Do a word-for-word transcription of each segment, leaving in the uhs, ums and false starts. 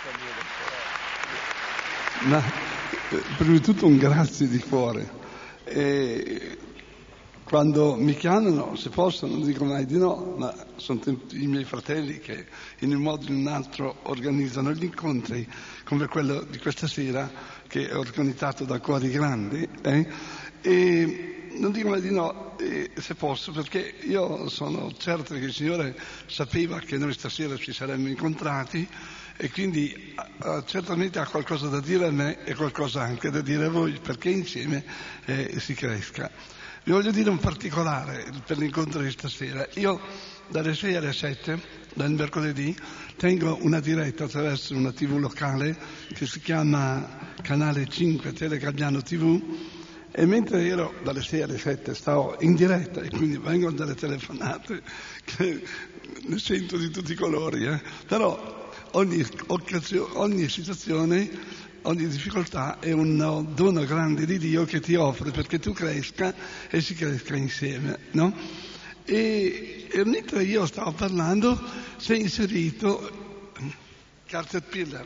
Ma prima di tutto un grazie di cuore. E quando mi chiamano, se possono, non dico mai di no, ma sono tutti i miei fratelli che in un modo o in un altro organizzano gli incontri, come quello di questa sera, che è organizzato da Cuori Grandi, eh? E non dico mai di no, eh, se posso, perché io sono certo che il Signore sapeva che noi stasera ci saremmo incontrati, e quindi uh, certamente ha qualcosa da dire a me e qualcosa anche da dire a voi, perché insieme eh, si cresca. Vi voglio dire un particolare per l'incontro di stasera. Io dalle sei alle sette, dal mercoledì, tengo una diretta attraverso una tivù locale che si chiama Canale cinque Telegagliano tivù, e mentre ero dalle sei alle sette stavo in diretta, e quindi vengono delle telefonate che ne sento di tutti i colori, eh? Però ogni occasione, ogni situazione, ogni difficoltà è un dono grande di Dio che ti offre perché tu cresca e si cresca insieme, no? E, e mentre io stavo parlando si è inserito Caterpillar,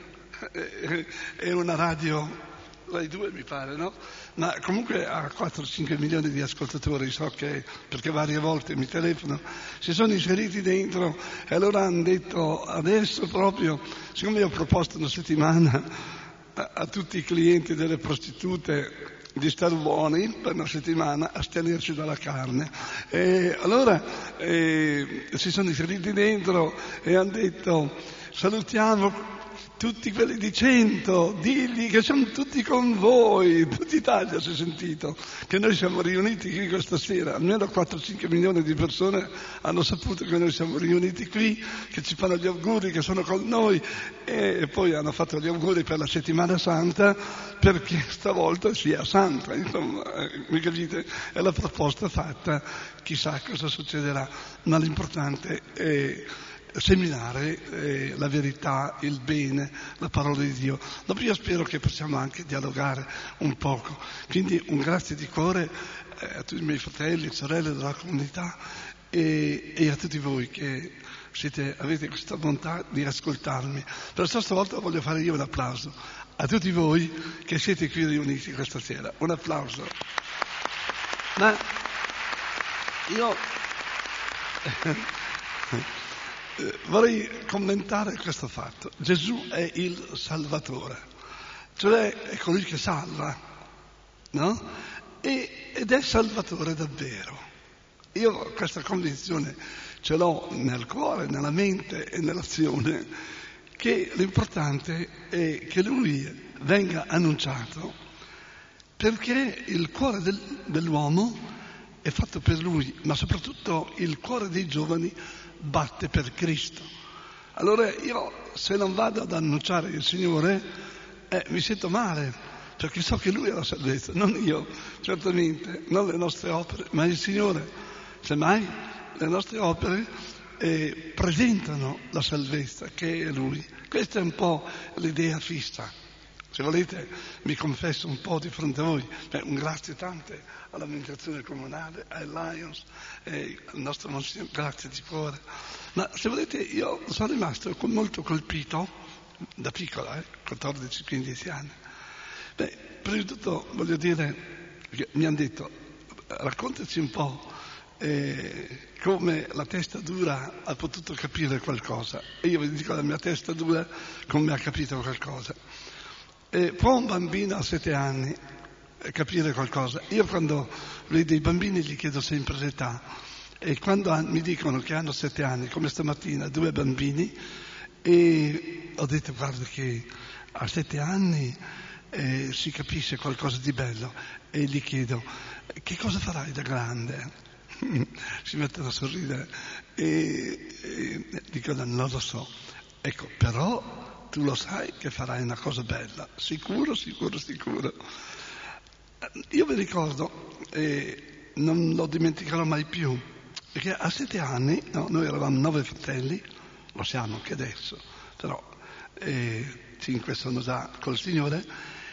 è una radio Rai due mi pare, no? Ma comunque ha quattro cinque milioni di ascoltatori, so che, perché varie volte mi telefonano, si sono inseriti dentro, e allora hanno detto adesso proprio, siccome io ho proposto una settimana a, a tutti i clienti delle prostitute di star buoni per una settimana, astenerci dalla carne, e allora eh, si sono inseriti dentro e hanno detto salutiamo tutti quelli di cento, digli che siamo tutti con voi, tutta Italia si è sentito che noi siamo riuniti qui questa sera, almeno quattro cinque milioni di persone hanno saputo che noi siamo riuniti qui, che ci fanno gli auguri, che sono con noi, e poi hanno fatto gli auguri per la settimana santa, perché stavolta sia santa, insomma, eh, mi capite? È la proposta fatta, chissà cosa succederà, ma l'importante è seminare eh, la verità, il bene, la parola di Dio. Dopo io spero che possiamo anche dialogare un poco. Quindi un grazie di cuore eh, a tutti i miei fratelli e sorelle della comunità e, e a tutti voi che siete, avete questa bontà di ascoltarmi. Per questa volta voglio fare io un applauso a tutti voi che siete qui riuniti questa sera. Un applauso. Ma io Eh, vorrei commentare questo fatto. Gesù è il Salvatore, cioè è colui che salva, no? E, ed è Salvatore davvero. Io questa convinzione ce l'ho nel cuore, nella mente e nell'azione, che l'importante è che Lui venga annunciato, perché il cuore del, dell'uomo è fatto per Lui, ma soprattutto il cuore dei giovani batte per Cristo. Allora io, se non vado ad annunciare il Signore, eh, mi sento male, perché so che Lui è la salvezza, non io, certamente, non le nostre opere, ma il Signore. Semmai le nostre opere eh, presentano la salvezza, che è Lui. Questa è un po' l'idea fissa. Se volete mi confesso un po' di fronte a voi. Beh, un grazie tante all'amministrazione comunale, ai Lions, eh, al nostro Monsignore, grazie di cuore. Ma se volete io sono rimasto molto colpito, da piccola, eh, quattordici quindici anni. Beh, prima di tutto voglio dire, che mi hanno detto, raccontaci un po' eh, come la testa dura ha potuto capire qualcosa. E io vi dico la mia testa dura come ha capito qualcosa. Eh, può un bambino a sette anni capire qualcosa? Io quando vedo i bambini gli chiedo sempre l'età, e quando mi dicono che hanno sette anni, come stamattina, due bambini, e ho detto guarda che a sette anni eh, si capisce qualcosa di bello, e gli chiedo che cosa farai da grande? Si mettono a sorridere e, e dicono non lo so. Ecco, però tu lo sai che farai una cosa bella, sicuro, sicuro, sicuro. Io vi ricordo, eh, non lo dimenticherò mai più, perché a sette anni, no, noi eravamo nove fratelli, lo siamo anche adesso, però eh, cinque sono già col Signore,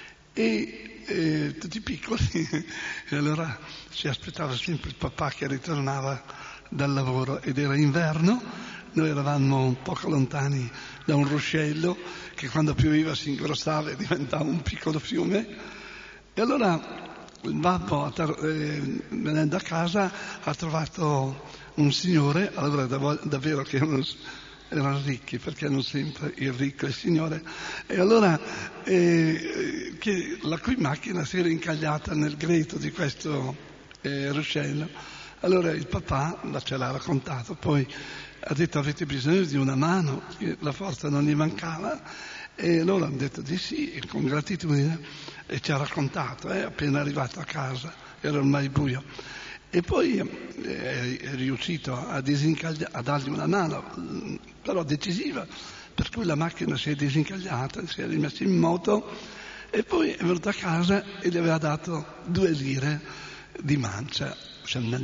e eh, tutti piccoli, e allora si aspettava sempre il papà che ritornava dal lavoro, ed era inverno, noi eravamo poco lontani da un ruscello che quando pioveva si ingrossava e diventava un piccolo fiume, e allora il babbo, eh, venendo a casa, ha trovato un signore, allora dav- davvero che erano, erano ricchi, perché erano sempre il ricco e il signore, e allora eh, che, la cui macchina si era incagliata nel greto di questo eh, ruscello. Allora il papà ce l'ha raccontato, poi ha detto: avete bisogno di una mano? La forza non gli mancava, e loro hanno detto di sì, con gratitudine, e ci ha raccontato, eh, appena arrivato a casa, era ormai buio. E poi eh, è riuscito a, disincaglia- a dargli una mano, però decisiva, per cui la macchina si è disincagliata, si è rimessa in moto, e poi è venuto a casa e gli aveva dato due lire di mancia, cioè nel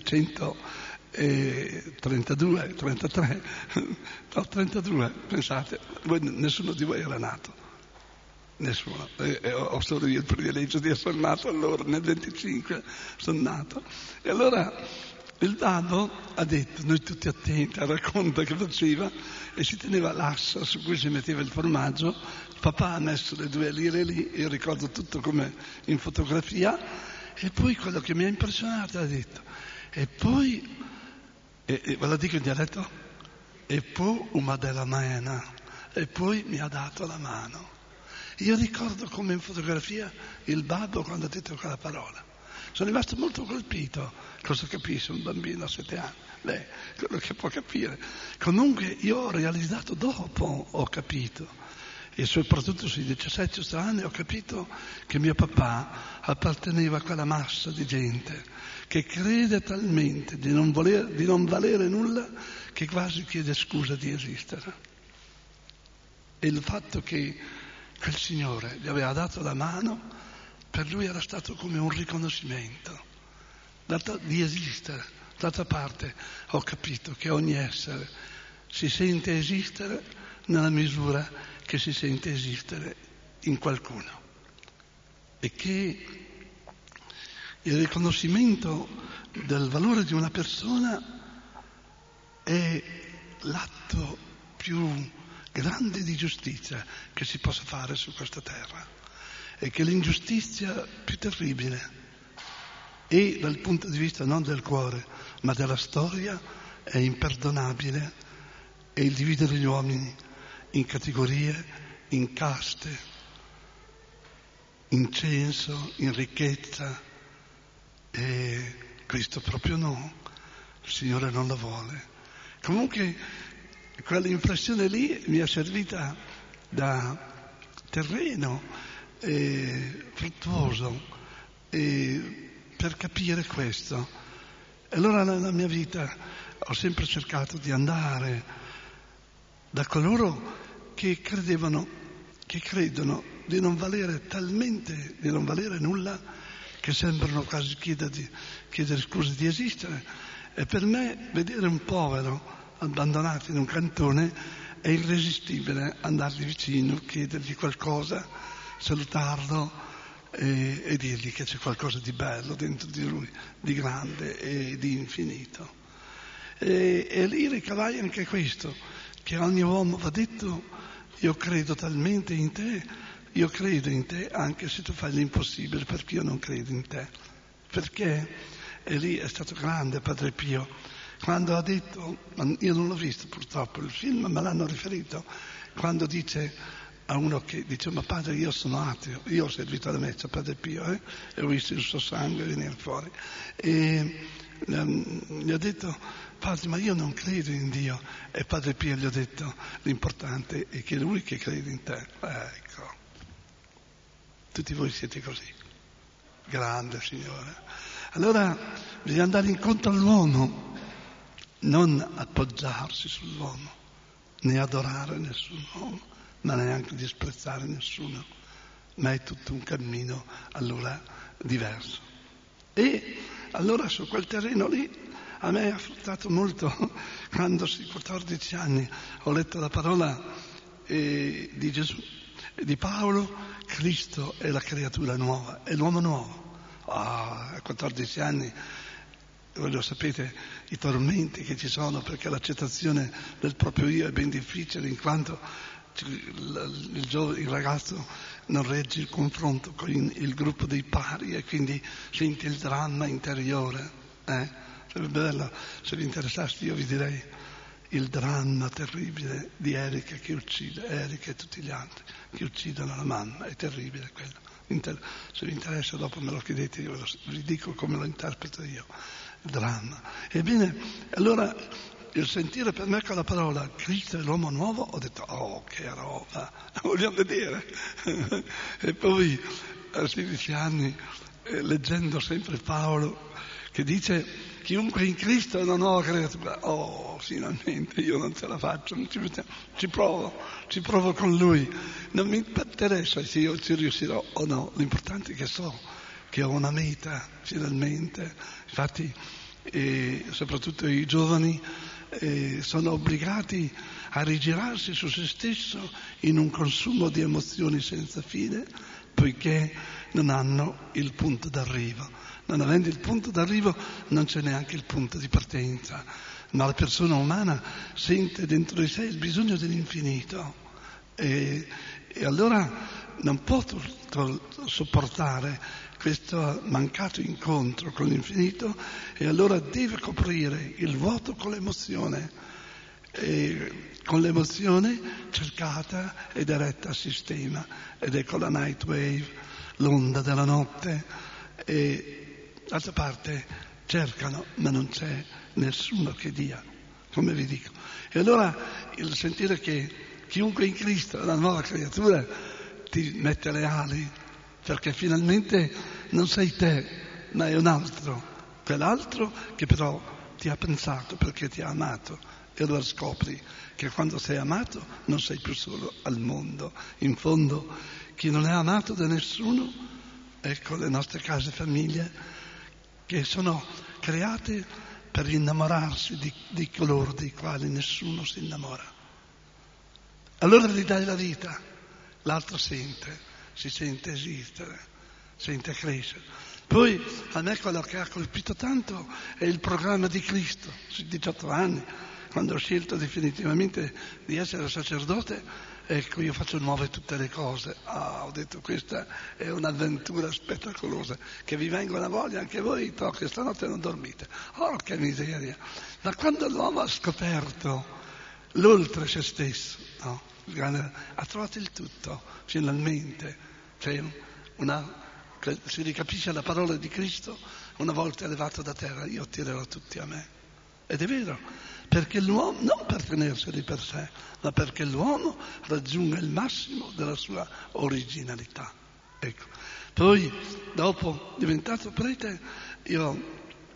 millenovecentotrentadue, trentatré, no, trentadue, pensate, voi, nessuno di voi era nato. Nessuno, eh, eh, ho solo io il privilegio di essere nato allora, nel venticinque sono nato. E allora il babbo ha detto, noi tutti attenti, racconta che faceva, e si teneva l'assa su cui si metteva il formaggio, papà ha messo le due lire lì, io ricordo tutto come in fotografia, e poi quello che mi ha impressionato ha detto, e poi, e, e, ve lo dico in dialetto, e poi una della mena, e poi mi ha dato la mano. Io ricordo come in fotografia il babbo quando ha detto quella parola. Sono rimasto molto colpito. Cosa capisce un bambino a sette anni? Lei, quello che può capire. Comunque io ho realizzato dopo, ho capito. E soprattutto sui diciassette anni ho capito che mio papà apparteneva a quella massa di gente che crede talmente di non, voler, di non valere nulla che quasi chiede scusa di esistere. E il fatto che quel signore gli aveva dato la mano, per lui era stato come un riconoscimento di esistere. D'altra parte ho capito che ogni essere si sente esistere nella misura che si sente esistere in qualcuno, e che il riconoscimento del valore di una persona è l'atto più grande di giustizia che si possa fare su questa terra, e che l'ingiustizia più terribile, e dal punto di vista non del cuore ma della storia, è imperdonabile, è il dividere gli uomini in categorie, in caste, in censo, in ricchezza, e questo proprio no, il Signore non la vuole. Comunque quell'impressione lì mi è servita da terreno eh, fruttuoso eh, per capire questo. E allora nella mia vita ho sempre cercato di andare da coloro che credevano, che credono di non valere talmente, di non valere nulla, che sembrano quasi chiedere, chiedere scuse di esistere. E per me vedere un povero abbandonato in un cantone è irresistibile, andargli vicino, chiedergli qualcosa, salutarlo e, e dirgli che c'è qualcosa di bello dentro di lui, di grande e di infinito. E, e lì ricavai anche questo, che a ogni uomo va detto: io credo talmente in te, io credo in te anche se tu fai l'impossibile, perché io non credo in te. Perché? E lì è stato grande Padre Pio, quando ha detto, io non l'ho visto purtroppo il film, ma me l'hanno riferito, quando dice a uno che dice: ma padre, io sono ateo, io ho servito alla messa, Padre Pio, eh, e ho visto il suo sangue venire fuori, e um, gli ha detto: padre, ma io non credo in Dio. E Padre Pio gli ha detto: l'importante è che è lui che crede in te. Eh, ecco, tutti voi siete così, grande Signore. Allora bisogna andare incontro all'uomo, non appoggiarsi sull'uomo, né adorare nessun uomo, ma neanche disprezzare nessuno, ma è tutto un cammino allora diverso. E allora su quel terreno lì a me ha fruttato molto quando a quattordici anni ho letto la parola eh, di Gesù, di Paolo: Cristo è la creatura nuova, è l'uomo nuovo. Ah, a quattordici anni voglio sapete i tormenti che ci sono, perché l'accettazione del proprio io è ben difficile, in quanto il, il, giovane, il ragazzo non regge il confronto con il gruppo dei pari e quindi sente il dramma interiore. Eh? Sarebbe bello se vi interessaste, io vi direi il dramma terribile di Erika che uccide, Erika e tutti gli altri che uccidono la mamma, è terribile quello. Inter- se vi interessa dopo me lo chiedete, io vi dico come lo interpreto io, il dramma. Ebbene, allora il sentire per me quella parola Cristo è l'uomo nuovo, ho detto oh che roba, vogliamo vedere. E poi a sedici anni eh, leggendo sempre Paolo che dice chiunque in Cristo è una nuova creatura, oh finalmente io non ce la faccio, non ci, ci provo, ci provo con lui, non mi interessa se io ci riuscirò o no, l'importante è che so che ho una meta finalmente. Infatti eh, soprattutto i giovani eh, sono obbligati a rigirarsi su se stesso in un consumo di emozioni senza fine, poiché non hanno il punto d'arrivo. Non avendo il punto d'arrivo non c'è neanche il punto di partenza, ma la persona umana sente dentro di sé il bisogno dell'infinito e, e allora non può tutto sopportare questo mancato incontro con l'infinito e allora deve coprire il vuoto con l'emozione, e con l'emozione cercata e diretta a sistema, ed ecco la night wave, l'onda della notte. E d'altra parte cercano, ma non c'è nessuno che dia, come vi dico. E allora il sentire che chiunque in Cristo è una nuova creatura ti mette le ali, perché finalmente non sei te, ma è un altro, quell'altro che però ti ha pensato perché ti ha amato. E allora scopri che quando sei amato non sei più solo al mondo. In fondo chi non è amato da nessuno, ecco le nostre case famiglie, che sono create per innamorarsi di, di coloro dei quali nessuno si innamora. Allora gli dai la vita, l'altro sente, si sente esistere, sente crescere. Poi a me quello che ha colpito tanto è il programma di Cristo, sui diciotto anni, quando ho scelto definitivamente di essere sacerdote. Ecco, io faccio nuove tutte le cose. Ah, ho detto, questa è un'avventura spettacolosa, che vi venga una voglia anche voi, to, che stanotte non dormite. Oh, che miseria! Ma quando l'uomo ha scoperto l'oltre se stesso, no? Ha trovato il tutto, finalmente. Cioè, una, si ricapisce la parola di Cristo, una volta elevato da terra, io attirerò tutti a me. Ed è vero, perché l'uomo, non per tenerseli per sé, ma perché l'uomo raggiunga il massimo della sua originalità. Ecco. Poi, dopo diventato prete, io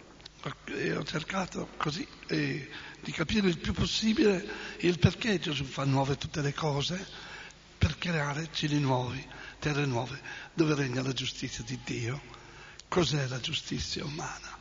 ho cercato così eh, di capire il più possibile il perché Gesù fa nuove tutte le cose, per creare cieli nuovi, terre nuove, dove regna la giustizia di Dio. Cos'è la giustizia umana?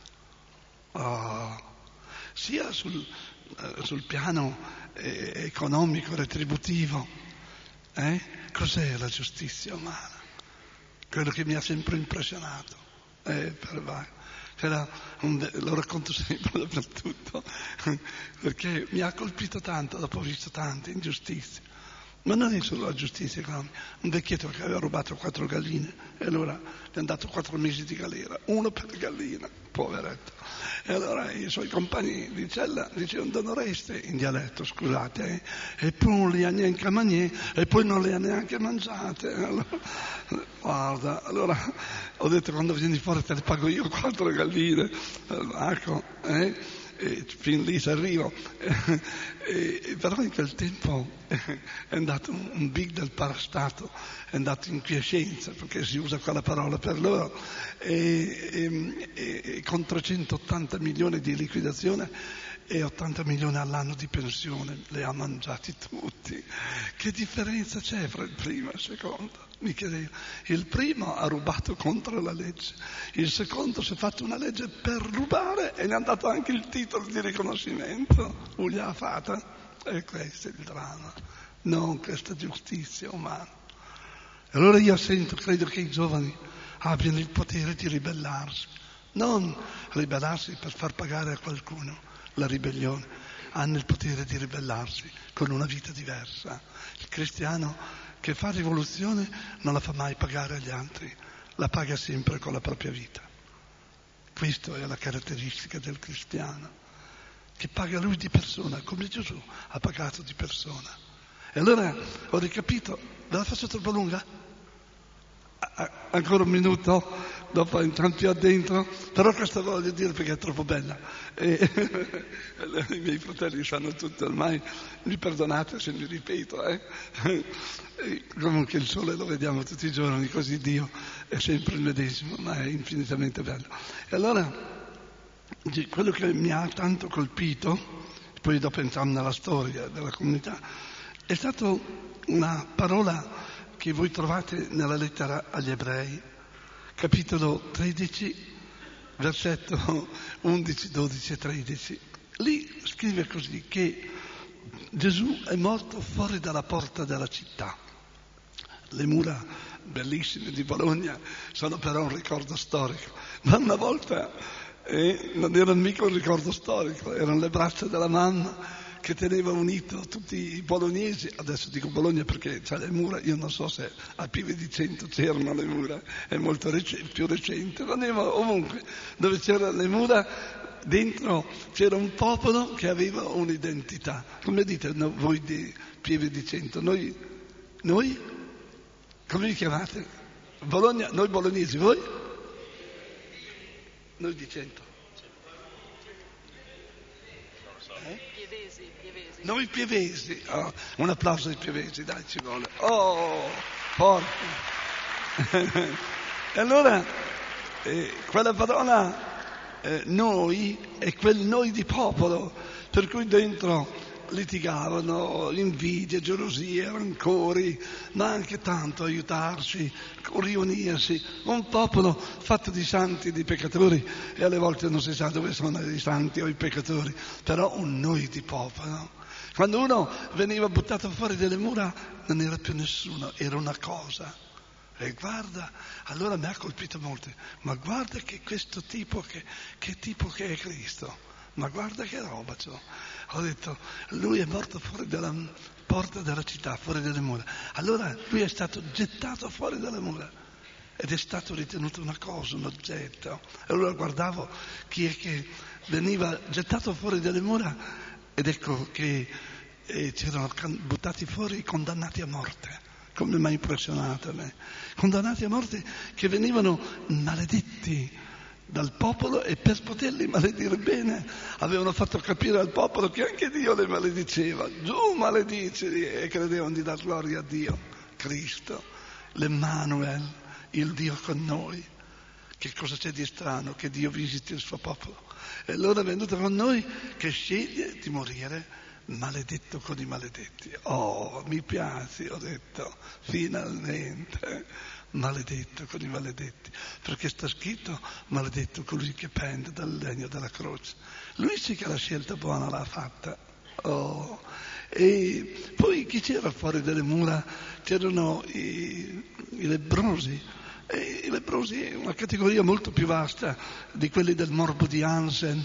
Oh, sia sul, eh, sul piano eh, economico, retributivo. Eh? Cos'è la giustizia umana? Quello che mi ha sempre impressionato. Eh, per C'era un, lo racconto sempre dappertutto, perché mi ha colpito tanto dopo ho visto tante ingiustizie. Ma non è solo la giustizia economica. Un vecchietto che aveva rubato quattro galline e allora gli hanno dato quattro mesi di galera, uno per gallina, poveretto. E allora i suoi compagni di cella dicevano d'onoreste in dialetto, scusate, eh? E poi non le ha neanche mangiate, e poi non le ha neanche mangiate. Allora, guarda, allora ho detto quando vieni fuori te le pago io quattro galline, ecco, eh? E fin lì si arriva. E, e però in quel tempo è andato un, un big del parastato, è andato in quiescenza, perché si usa quella parola per loro, e, e, e con trecentottanta milioni di liquidazione e ottanta milioni all'anno di pensione, le ha mangiati tutti. Che differenza c'è fra il primo e il secondo? Mi chiedevo. Il primo ha rubato contro la legge, il secondo si è fatto una legge per rubare e ne ha dato anche il titolo di riconoscimento. O gli ha fatta? E questo è il dramma, non questa giustizia umana. Allora io sento, credo che i giovani abbiano il potere di ribellarsi. non ribellarsi per far pagare a qualcuno la ribellione. Hanno il potere di ribellarsi con una vita diversa. Il cristiano che fa rivoluzione non la fa mai pagare agli altri, la paga sempre con la propria vita. Questa è la caratteristica del cristiano, che paga lui di persona, come Gesù ha pagato di persona. E allora ho ricapito, ve la faccio troppo lunga? Ancora un minuto, dopo entriamo più addentro, però questa voglio dire perché è troppo bella. E, i miei fratelli sanno tutto, ormai mi perdonate se mi ripeto. Eh? E comunque il sole lo vediamo tutti i giorni, così Dio è sempre il medesimo, ma è infinitamente bello. E allora, quello che mi ha tanto colpito, poi dopo entriamo nella storia della comunità, è stata una parola che voi trovate nella lettera agli Ebrei, capitolo tredici, versetto undici, dodici e tredici. Lì scrive così, che Gesù è morto fuori dalla porta della città. Le mura bellissime di Bologna sono però un ricordo storico, ma una volta eh, non erano mica un ricordo storico, erano le braccia della mamma che teneva unito tutti i bolognesi. Adesso dico Bologna perché c'ha le mura, io non so se a Pieve di Cento c'erano le mura, è molto rec- più recente, ma andiamo ovunque dove c'erano le mura, dentro c'era un popolo che aveva un'identità. Come dite no, voi di Pieve di Cento? Noi, noi, come vi chiamate? Bologna, noi bolognesi, voi? Noi di Cento. Eh? Pievesi, pievesi. Noi pievesi, oh, un applauso ai pievesi, dai, ci vuole. Oh, forte. E allora, eh, quella parola eh, noi è quel noi di popolo, per cui dentro litigavano, invidie, gelosie, rancori, ma anche tanto aiutarsi, riunirsi. Un popolo fatto di santi e di peccatori, e alle volte non si sa dove sono i santi o i peccatori, però un noi di popolo. Quando uno veniva buttato fuori dalle mura non era più nessuno, era una cosa. E guarda, allora mi ha colpito molto, ma guarda che questo tipo, che, che tipo che è Cristo. Ma guarda che roba c'ho. Ho detto, lui è morto fuori dalla porta della città, fuori dalle mura. Allora lui è stato gettato fuori dalle mura ed è stato ritenuto una cosa, un oggetto. E allora guardavo chi è che veniva gettato fuori dalle mura ed ecco che eh, c'erano buttati fuori i condannati a morte. Come mi ha impressionato a me. Condannati a morte che venivano maledetti dal popolo, e per poterli maledire bene avevano fatto capire al popolo che anche Dio le malediceva. Giù maledici, e credevano di dar gloria a Dio, Cristo, l'Emmanuel, il Dio con noi. Che cosa c'è di strano? Che Dio visiti il suo popolo. E allora è venuto con noi che sceglie di morire maledetto con i maledetti. Oh, mi piace, ho detto, finalmente, maledetto con i maledetti, perché sta scritto maledetto colui che pende dal legno della croce. Lui sì che la scelta buona l'ha fatta. Oh. E poi chi c'era fuori dalle mura? C'erano i, i lebbrosi. E i lebbrosi è una categoria molto più vasta di quelli del morbo di Hansen,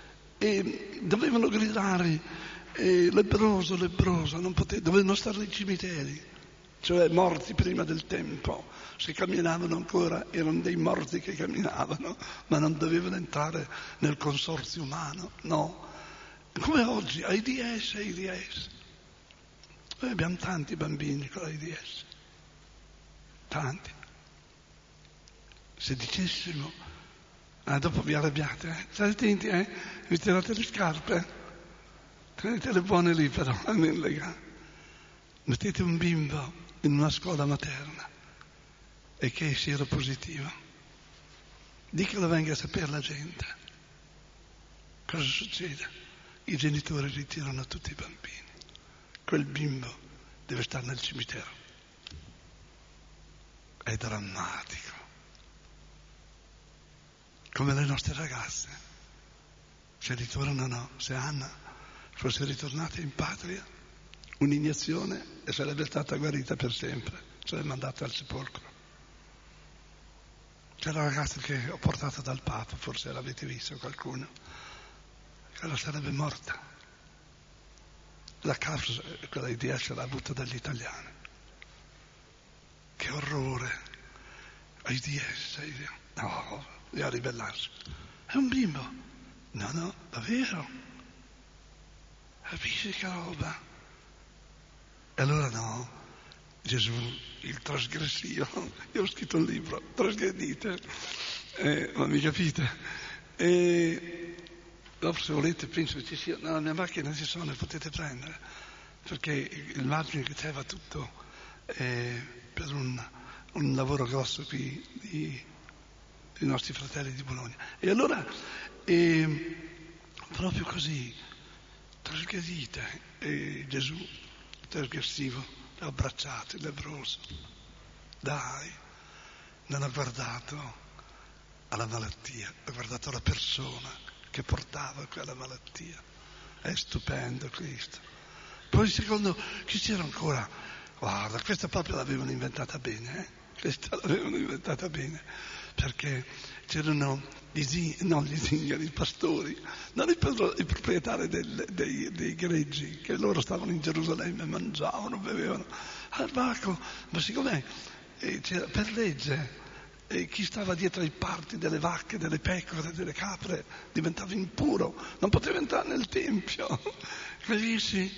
e dovevano gridare eh, lebbroso, lebbroso, non pote- dovevano stare nei cimiteri, cioè morti prima del tempo. Se camminavano ancora erano dei morti che camminavano, ma non dovevano entrare nel consorzio umano, no. Come oggi, AIDS, AIDS. Noi abbiamo tanti bambini con l'AIDS, tanti. Se dicessimo, ah, dopo vi arrabbiate, eh? State attenti, eh? Vi tirate le scarpe, tenetele buone lì però, non legate. Mettete un bimbo in una scuola materna e che è sieropositivo, di che lo venga a sapere la gente. Cosa succede? I genitori ritirano tutti i bambini. Quel bimbo deve stare nel cimitero. È drammatico. Come le nostre ragazze. Se ritornano, se Anna fosse ritornata in patria, un'iniezione e sarebbe stata guarita per sempre, sarebbe mandata al sepolcro. C'è la ragazza che ho portato dal Papa, forse l'avete visto qualcuno, quella sarebbe morta. La causa, quella idea ce l'ha avuta dagli italiani. Che orrore! AIDS, no, bisogna ribellarsi. È un bimbo. No, no, davvero. Capisci che roba? E allora no, Gesù, il trasgressivo, io ho scritto un libro, trasgredite, eh, ma mi capite? E dopo se volete penso che ci sia, nella mia macchina ci sono, le potete prendere, perché il margine che c'è va tutto eh, per un, un lavoro grosso qui di, dei nostri fratelli di Bologna. E allora, eh, proprio così, trasgredite, e Gesù, trasgressivo, l'ha abbracciato, il lebbroso. Dai, non ha guardato alla malattia, ha guardato alla persona che portava quella malattia. È stupendo Cristo. Poi secondo, chi c'era ancora? Guarda, questa proprio l'avevano inventata bene, eh? Questa l'avevano inventata bene, perché c'erano gli, zi, no, gli zingari, i pastori, non i, i proprietari del, dei, dei greggi, che loro stavano in Gerusalemme, mangiavano, bevevano al varco, ma siccome eh, c'era, per legge eh, chi stava dietro ai parti delle vacche, delle pecore, delle capre diventava impuro, non poteva entrare nel tempio, capisci?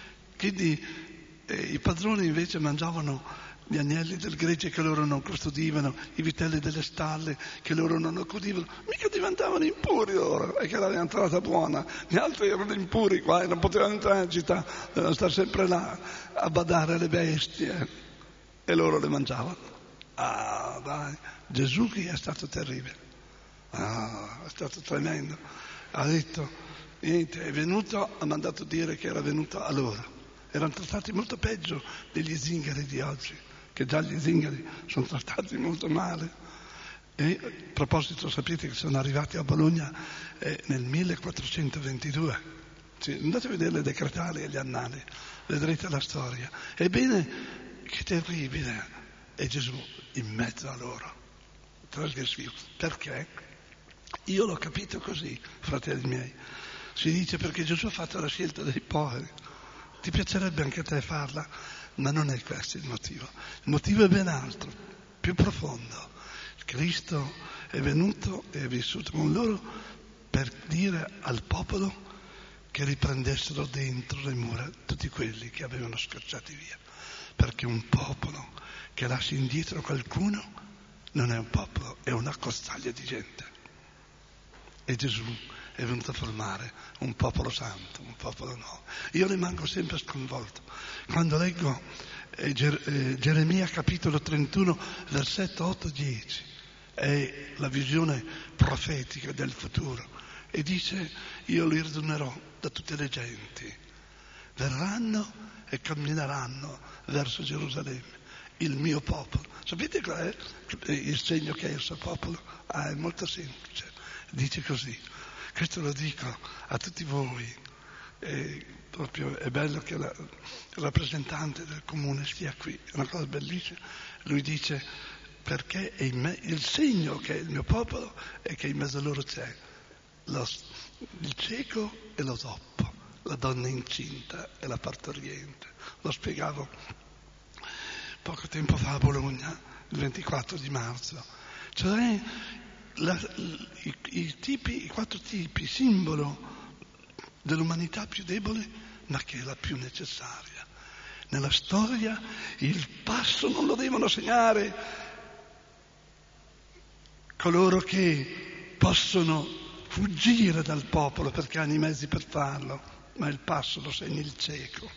Quindi eh, i padroni invece mangiavano gli agnelli del gregge che loro non custodivano, i vitelli delle stalle che loro non accudivano, mica diventavano impuri loro, e che era entrata buona, gli altri erano impuri qua e non potevano entrare in città, dovevano stare sempre là a badare alle bestie, e loro le mangiavano. Ah, dai, Gesù che è stato terribile, ah, è stato tremendo, ha detto, niente, è venuto, ha mandato dire che era venuto a loro, erano trattati molto peggio degli zingari di oggi, che già gli zingari sono trattati molto male. E a proposito, sapete che sono arrivati a Bologna eh, nel millequattrocentoventidue. Sì, andate a vedere le decretali e gli annali, vedrete la storia. Ebbene, che terribile, è Gesù in mezzo a loro, trasgressivo. Perché? Io l'ho capito così, fratelli miei. Si dice perché Gesù ha fatto la scelta dei poveri. Ti piacerebbe anche a te farla? Ma non è questo il motivo. Il motivo è ben altro, più profondo. Cristo è venuto e è vissuto con loro per dire al popolo che riprendessero dentro le mura tutti quelli che avevano scacciati via. Perché un popolo che lascia indietro qualcuno non è un popolo, è una costaglia di gente. E Gesù è venuto a formare un popolo santo, un popolo nuovo. Io rimango sempre sconvolto quando leggo eh, Ger- eh, Geremia capitolo trentuno, versetto otto dieci, è la visione profetica del futuro, e dice: io li radunerò da tutte le genti, verranno e cammineranno verso Gerusalemme, il mio popolo. Sapete qual è il segno che è il suo popolo? Ah, è molto semplice, dice così. Questo lo dico a tutti voi, e proprio è bello che la, il rappresentante del comune stia qui, è una cosa bellissima. Lui dice: perché è in me, il segno che è il mio popolo è che in mezzo a loro c'è lo, il cieco e lo zoppo, la donna incinta e la partoriente. Lo spiegavo poco tempo fa a Bologna, il ventiquattro di marzo, cioè La, i, i, tipi, i quattro tipi, simbolo dell'umanità più debole, ma che è la più necessaria. Nella storia il passo non lo devono segnare coloro che possono fuggire dal popolo perché hanno i mezzi per farlo, ma il passo lo segna il cieco,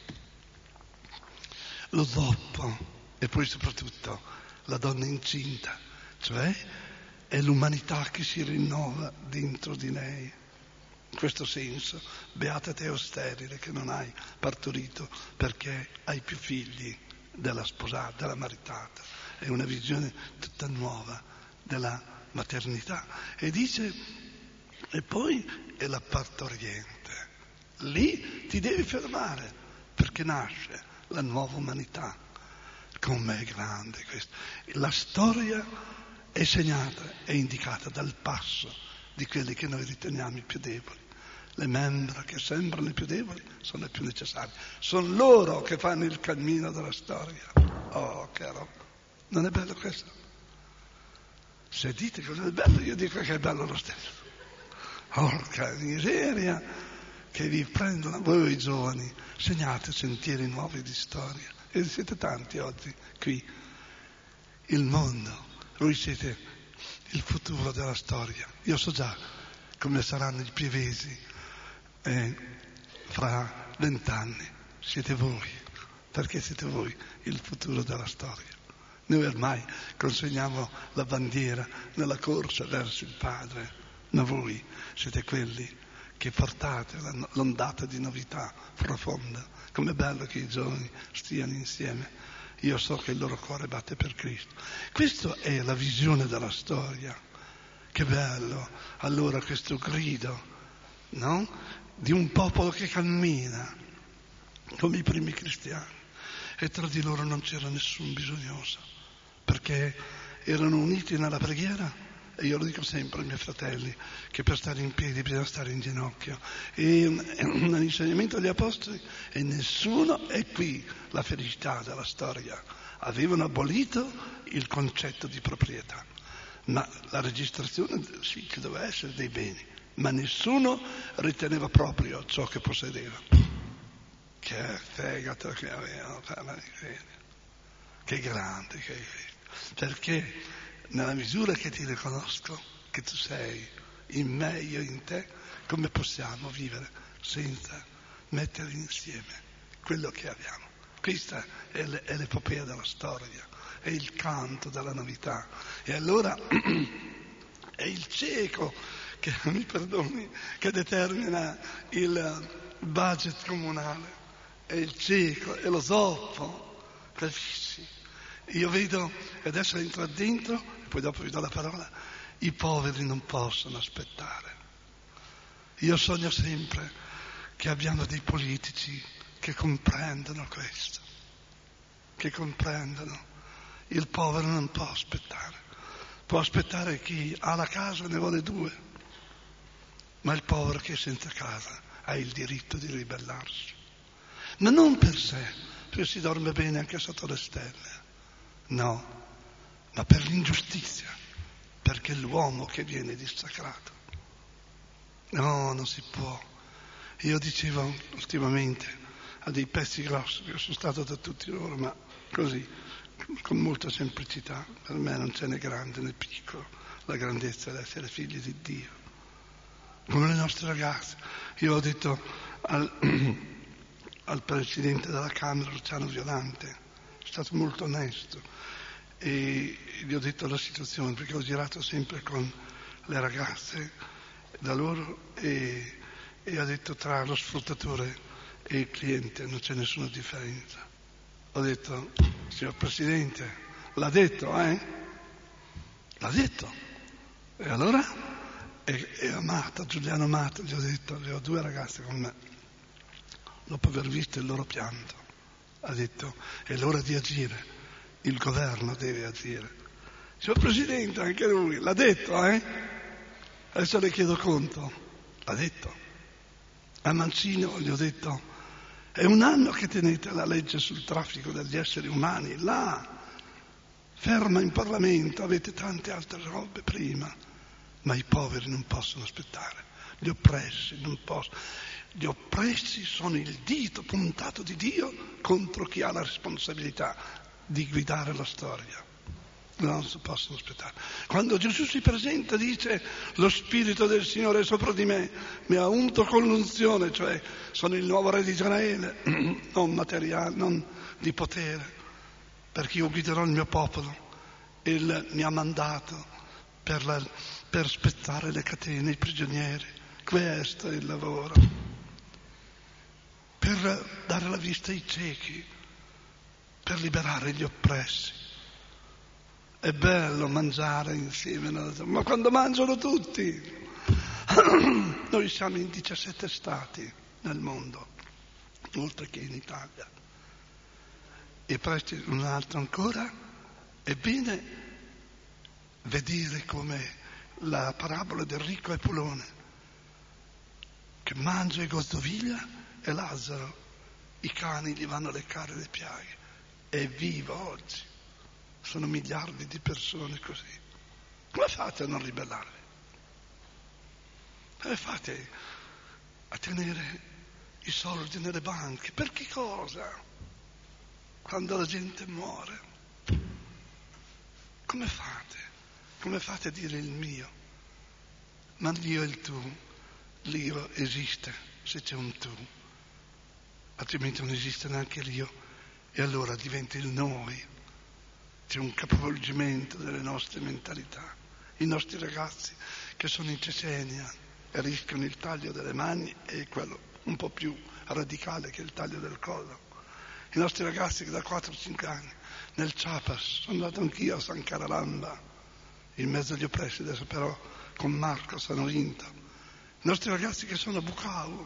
lo zoppo e poi soprattutto la donna incinta, cioè è l'umanità che si rinnova dentro di lei. In questo senso, beata te o sterile che non hai partorito, perché hai più figli della sposata, della maritata. È una visione tutta nuova della maternità. E dice, e poi è la partoriente. Lì ti devi fermare, perché nasce la nuova umanità. Com'è grande questo. La storia è segnata, è indicata dal passo di quelli che noi riteniamo i più deboli. Le membra che sembrano i più deboli sono le più necessarie. Sono loro che fanno il cammino della storia. Oh, che roba. Non è bello questo? Se dite che non è bello, io dico che è bello lo stesso. Porca miseria, che vi prendono voi giovani, segnate sentieri nuovi di storia. E siete tanti oggi qui. Il mondo, voi siete il futuro della storia. Io so già come saranno i pievesi eh, fra vent'anni. Siete voi, perché siete voi il futuro della storia. Noi ormai consegniamo la bandiera nella corsa verso il Padre, ma voi siete quelli che portate l'ondata di novità profonda. Com'è bello che i giovani stiano insieme. Io so che il loro cuore batte per Cristo. Questa è la visione della storia. Che bello allora questo grido, no? Di un popolo che cammina come i primi cristiani, e tra di loro non c'era nessun bisognoso, perché erano uniti nella preghiera. E io lo dico sempre ai miei fratelli, che per stare in piedi bisogna stare in ginocchio. E nell'insegnamento degli apostoli, e nessuno è qui la felicità della storia. Avevano abolito il concetto di proprietà, ma la registrazione sì che doveva essere dei beni, ma nessuno riteneva proprio ciò che possedeva. Che fegato che aveva, che grande che è. Perché nella misura che ti riconosco che tu sei in me, io in te, come possiamo vivere senza mettere insieme quello che abbiamo? Questa è, l- è l'epopea della storia, è il canto della novità. E allora è il cieco che, mi perdoni, che determina il budget comunale, è il cieco, è lo zoppo, capisci? Io vedo, e adesso entro dentro, e poi dopo vi do la parola, i poveri non possono aspettare. Io sogno sempre che abbiamo dei politici che comprendono questo, che comprendono. Il povero non può aspettare. Può aspettare chi ha la casa e ne vuole due, ma il povero che è senza casa ha il diritto di ribellarsi. Ma non per sé, perché si dorme bene anche sotto le stelle. No, ma per l'ingiustizia, perché è l'uomo che viene dissacrato. No, non si può. Io dicevo ultimamente a dei pezzi grossi, io sono stato da tutti loro, ma così, con molta semplicità. Per me non c'è né grande né piccolo, la grandezza è essere figli di Dio. Come le nostre ragazze. Io ho detto al, al Presidente della Camera, Luciano Violante, è stato molto onesto, e gli ho detto la situazione, perché ho girato sempre con le ragazze da loro, e, e ho detto tra lo sfruttatore e il cliente non c'è nessuna differenza. Ho detto, signor Presidente, l'ha detto, eh? L'ha detto. E allora? E, e Amato, Giuliano Amato, gli ho detto, le ho due ragazze con me, dopo aver visto il loro pianto, ha detto, è l'ora di agire. Il governo deve agire. Signor Presidente, anche lui, l'ha detto, eh? Adesso le chiedo conto. L'ha detto. A Mancino gli ho detto, è un anno che tenete la legge sul traffico degli esseri umani, là, ferma in Parlamento, avete tante altre robe prima, ma i poveri non possono aspettare, gli oppressi non possono. Gli oppressi sono il dito puntato di Dio contro chi ha la responsabilità di guidare la storia. Non si possono aspettare. Quando Gesù si presenta dice, lo Spirito del Signore è sopra di me, mi ha unto con l'unzione, cioè sono il nuovo re di Israele, non materiale, non di potere, perché io guiderò il mio popolo. Egli mi ha mandato per, la, per spezzare le catene, i prigionieri. Questo è il lavoro. Per dare la vista ai ciechi, per liberare gli oppressi. È bello mangiare insieme, ma quando mangiano tutti? Noi siamo in diciassette stati nel mondo, oltre che in Italia. E presto un altro ancora. Ebbene, vedere come la parabola del ricco Epulone, che mangia e gostoviglia, e Lazzaro, i cani gli vanno a leccare le piaghe. È vivo oggi. Sono miliardi di persone così. Come fate a non ribellarvi? Come fate a tenere i soldi nelle banche? Per che cosa? Quando la gente muore. Come fate? Come fate a dire il mio? Ma l'io e il tu. L'io esiste se c'è un tu. Altrimenti non esiste neanche l'io. E allora diventa il noi. C'è un capovolgimento delle nostre mentalità. I nostri ragazzi che sono in Cecenia e rischiano il taglio delle mani è quello un po' più radicale che il taglio del collo. I nostri ragazzi che da quattro cinque anni nel Chiapas, sono andato anch'io a San Caralamba, in mezzo agli oppressi, adesso però con Marco sono vinto. I nostri ragazzi che sono a Bukavu,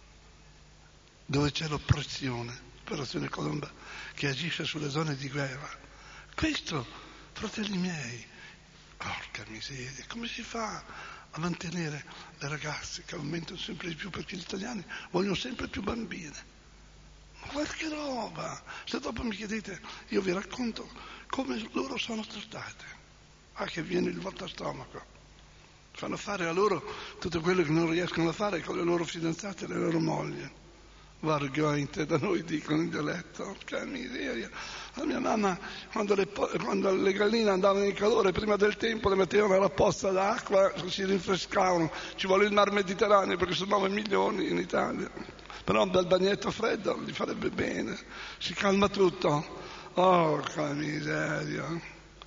dove c'è l'oppressione, l'operazione Colomba, che agisce sulle zone di guerra. Questo, fratelli miei, porca miseria, come si fa a mantenere le ragazze che aumentano sempre di più, perché gli italiani vogliono sempre più bambine? Ma qualche roba! Se dopo mi chiedete, io vi racconto come loro sono trattate. Ah, che viene il volta stomaco. Fanno fare a loro tutto quello che non riescono a fare con le loro fidanzate e le loro mogli. Vargointe, da noi dicono in dialetto, che miseria. La mia mamma, quando le, quando le galline andavano in calore, prima del tempo le mettevano alla posta d'acqua, si rinfrescavano. Ci vuole il mar Mediterraneo perché sono nove milioni in Italia. Però un bel bagnetto freddo gli farebbe bene, si calma tutto. Oh, che miseria.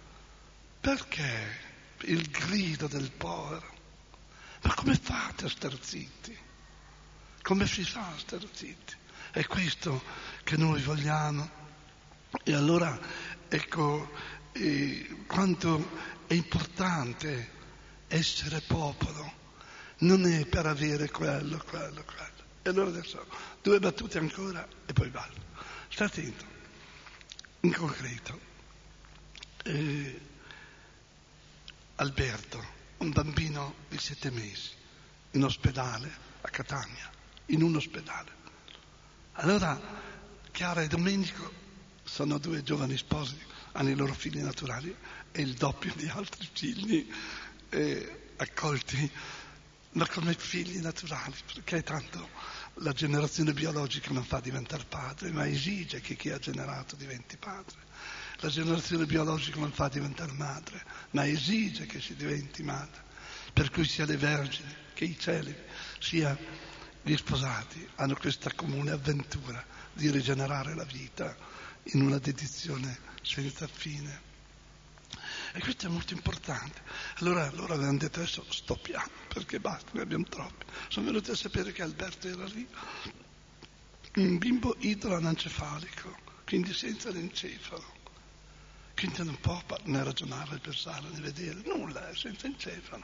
Perché il grido del povero? Ma come fate a star zitti? Come si fa a star zitti? È questo che noi vogliamo. E allora ecco eh, quanto è importante essere popolo. Non è per avere quello, quello, quello. E allora adesso due battute ancora e poi basta. Sta attento. In concreto, eh, Alberto, un bambino di sette mesi, in ospedale a Catania, in un ospedale. Allora Chiara e Domenico sono due giovani sposi, hanno i loro figli naturali e il doppio di altri figli eh, accolti, ma come figli naturali, perché tanto la generazione biologica non fa diventare padre, ma esige che chi ha generato diventi padre. La generazione biologica non fa diventare madre, ma esige che si diventi madre. Per cui sia le vergini che i celibi, sia gli sposati, hanno questa comune avventura di rigenerare la vita in una dedizione senza fine. E questo è molto importante. Allora loro avevano detto adesso stoppiamo, perché basta, ne abbiamo troppi. Sono venuti a sapere che Alberto era lì, un bimbo idroanencefalico, quindi senza l'encefalo. Quindi non può né ragionare, né pensare, né vedere, nulla, è senza encefalo.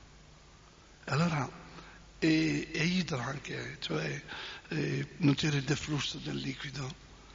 E allora, e, e idro anche, cioè eh, non c'era il deflusso del liquido.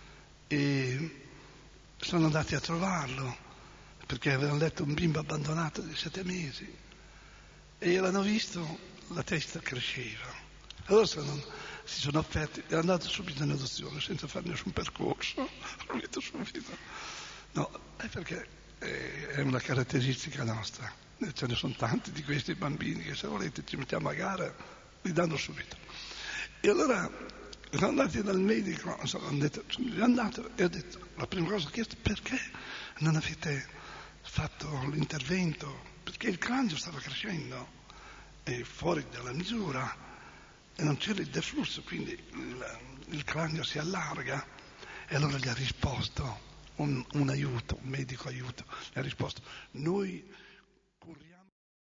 E sono andati a trovarlo, perché avevano letto un bimbo abbandonato di sette mesi e l'hanno visto, la testa cresceva. Allora sono, si sono offerti, è andato subito in adozione senza fare nessun percorso, l'ho detto subito. No, è perché è una caratteristica nostra, ce ne sono tanti di questi bambini che se volete ci mettiamo a gara, li danno subito. E allora sono andati dal medico, sono andato, sono andato e ho detto, la prima cosa che ho chiesto, perché non avete fatto l'intervento? Perché il cranio stava crescendo, è fuori dalla misura e non c'era il deflusso, quindi il, il cranio si allarga. E allora gli ha risposto un, un aiuto, un medico aiuto, gli ha risposto, noi curiamo,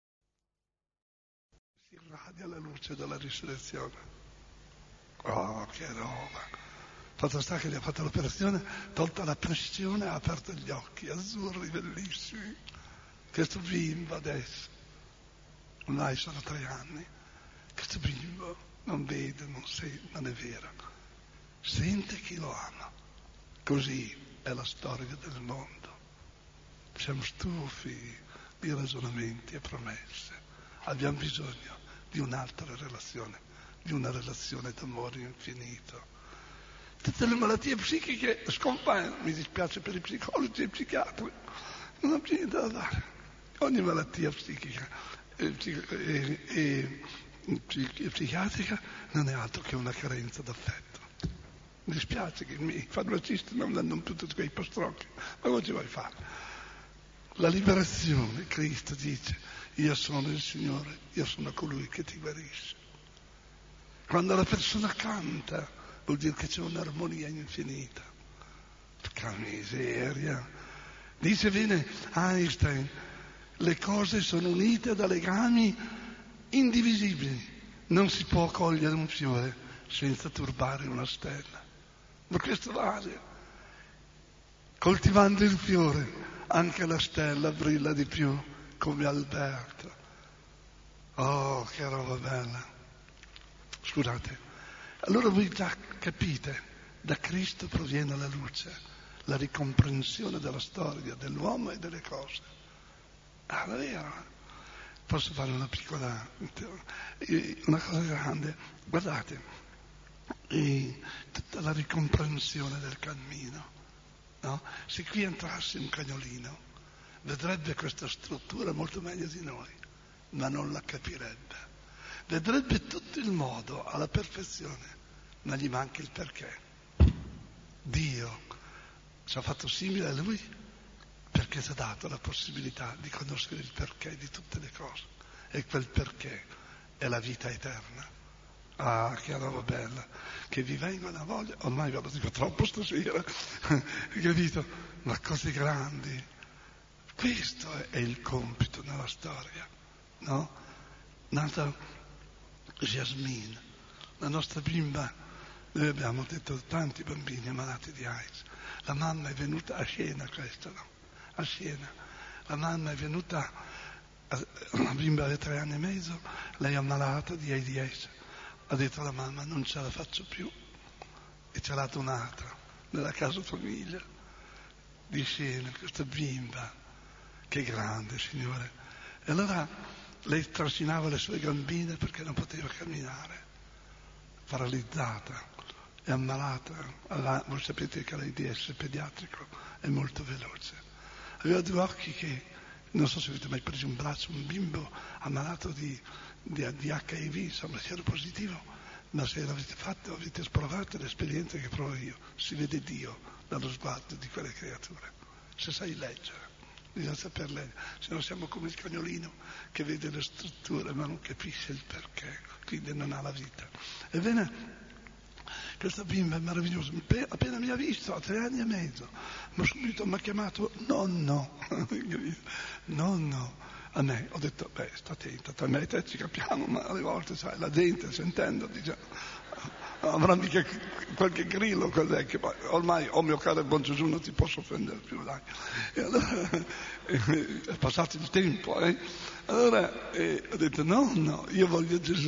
si irradia la luce della risurrezione. Oh, che roba! Fatto sta che gli ha fatto l'operazione, tolta la pressione, ha aperto gli occhi azzurri, bellissimi. Questo bimbo adesso, ormai sono tre anni, questo bimbo non vede, non sente, non è vero, sente chi lo ama. Così è la storia del mondo. Siamo stufi di ragionamenti e promesse. Abbiamo bisogno di un'altra relazione, di una relazione d'amore infinito. Tutte le malattie psichiche scompaiono, mi dispiace per i psicologi e i psichiatri, non ho più niente da dare. Ogni malattia psichica e, e, e, e psichiatrica non è altro che una carenza d'affetto. Mi dispiace che i miei farmacisti non danno più tutti quei pastrocchi, ma come ci vuoi fare? La liberazione, Cristo dice, io sono il Signore, io sono colui che ti guarisce. Quando la persona canta, vuol dire che c'è un'armonia infinita. Che miseria. Dice bene Einstein, le cose sono unite da legami indivisibili. Non si può cogliere un fiore senza turbare una stella. Ma questo vale. Coltivando il fiore, anche la stella brilla di più, come Alberto. Oh, che roba bella. Scusate. Allora voi già capite, da Cristo proviene la luce, la ricomprensione della storia, dell'uomo e delle cose. Ah, davvero? Posso fare una piccola, una cosa grande? Guardate, e tutta la ricomprensione del cammino, no? Se qui entrasse un cagnolino, vedrebbe questa struttura molto meglio di noi, ma non la capirebbe. Vedrebbe tutto il modo alla perfezione, ma gli manca il perché. Dio ci ha fatto simile a Lui perché ci ha dato la possibilità di conoscere il perché di tutte le cose. E quel perché è la vita eterna. Ah, che roba bella. Che vi venga una voglia, ormai ve lo dico troppo stasera, capito? Ma cose grandi. Questo è il compito nella storia, no? Nata Jasmine, la nostra bimba, noi abbiamo detto tanti bambini ammalati di AIDS, la mamma è venuta a Siena, questa, no? A Siena, la mamma è venuta, la bimba aveva tre anni e mezzo, lei è ammalata di AIDS, ha detto alla mamma non ce la faccio più e ce l'ha dato un'altra, nella casa famiglia di Siena, questa bimba, che grande Signore, e allora lei trascinava le sue gambine perché non poteva camminare, paralizzata e ammalata. Alla, voi sapete che l'AIDS pediatrico è molto veloce. Aveva due occhi che, non so se avete mai preso un braccio, un bimbo ammalato di, di, di acca i vu, insomma, si era positivo, ma se l'avete fatto, avete provato l'esperienza che provo io, si vede Dio dallo sguardo di quelle creature, se sai leggere. Bisogna saper leggere, se no siamo come il cagnolino che vede le strutture ma non capisce il perché, quindi non ha la vita. Ebbene, questa bimba è meravigliosa, appena mi ha visto a tre anni e mezzo, ma subito mi ha chiamato nonno, nonno, a me, ho detto, beh, sta attenta, tra me e te ci capiamo, ma alle volte, sai, la gente sentendo dice, avrà mica qualche grillo cos'è che ormai, oh mio caro buon Gesù, non ti posso offendere più, dai. E allora è passato il tempo, eh? Allora eh, ho detto no, no, io voglio Gesù.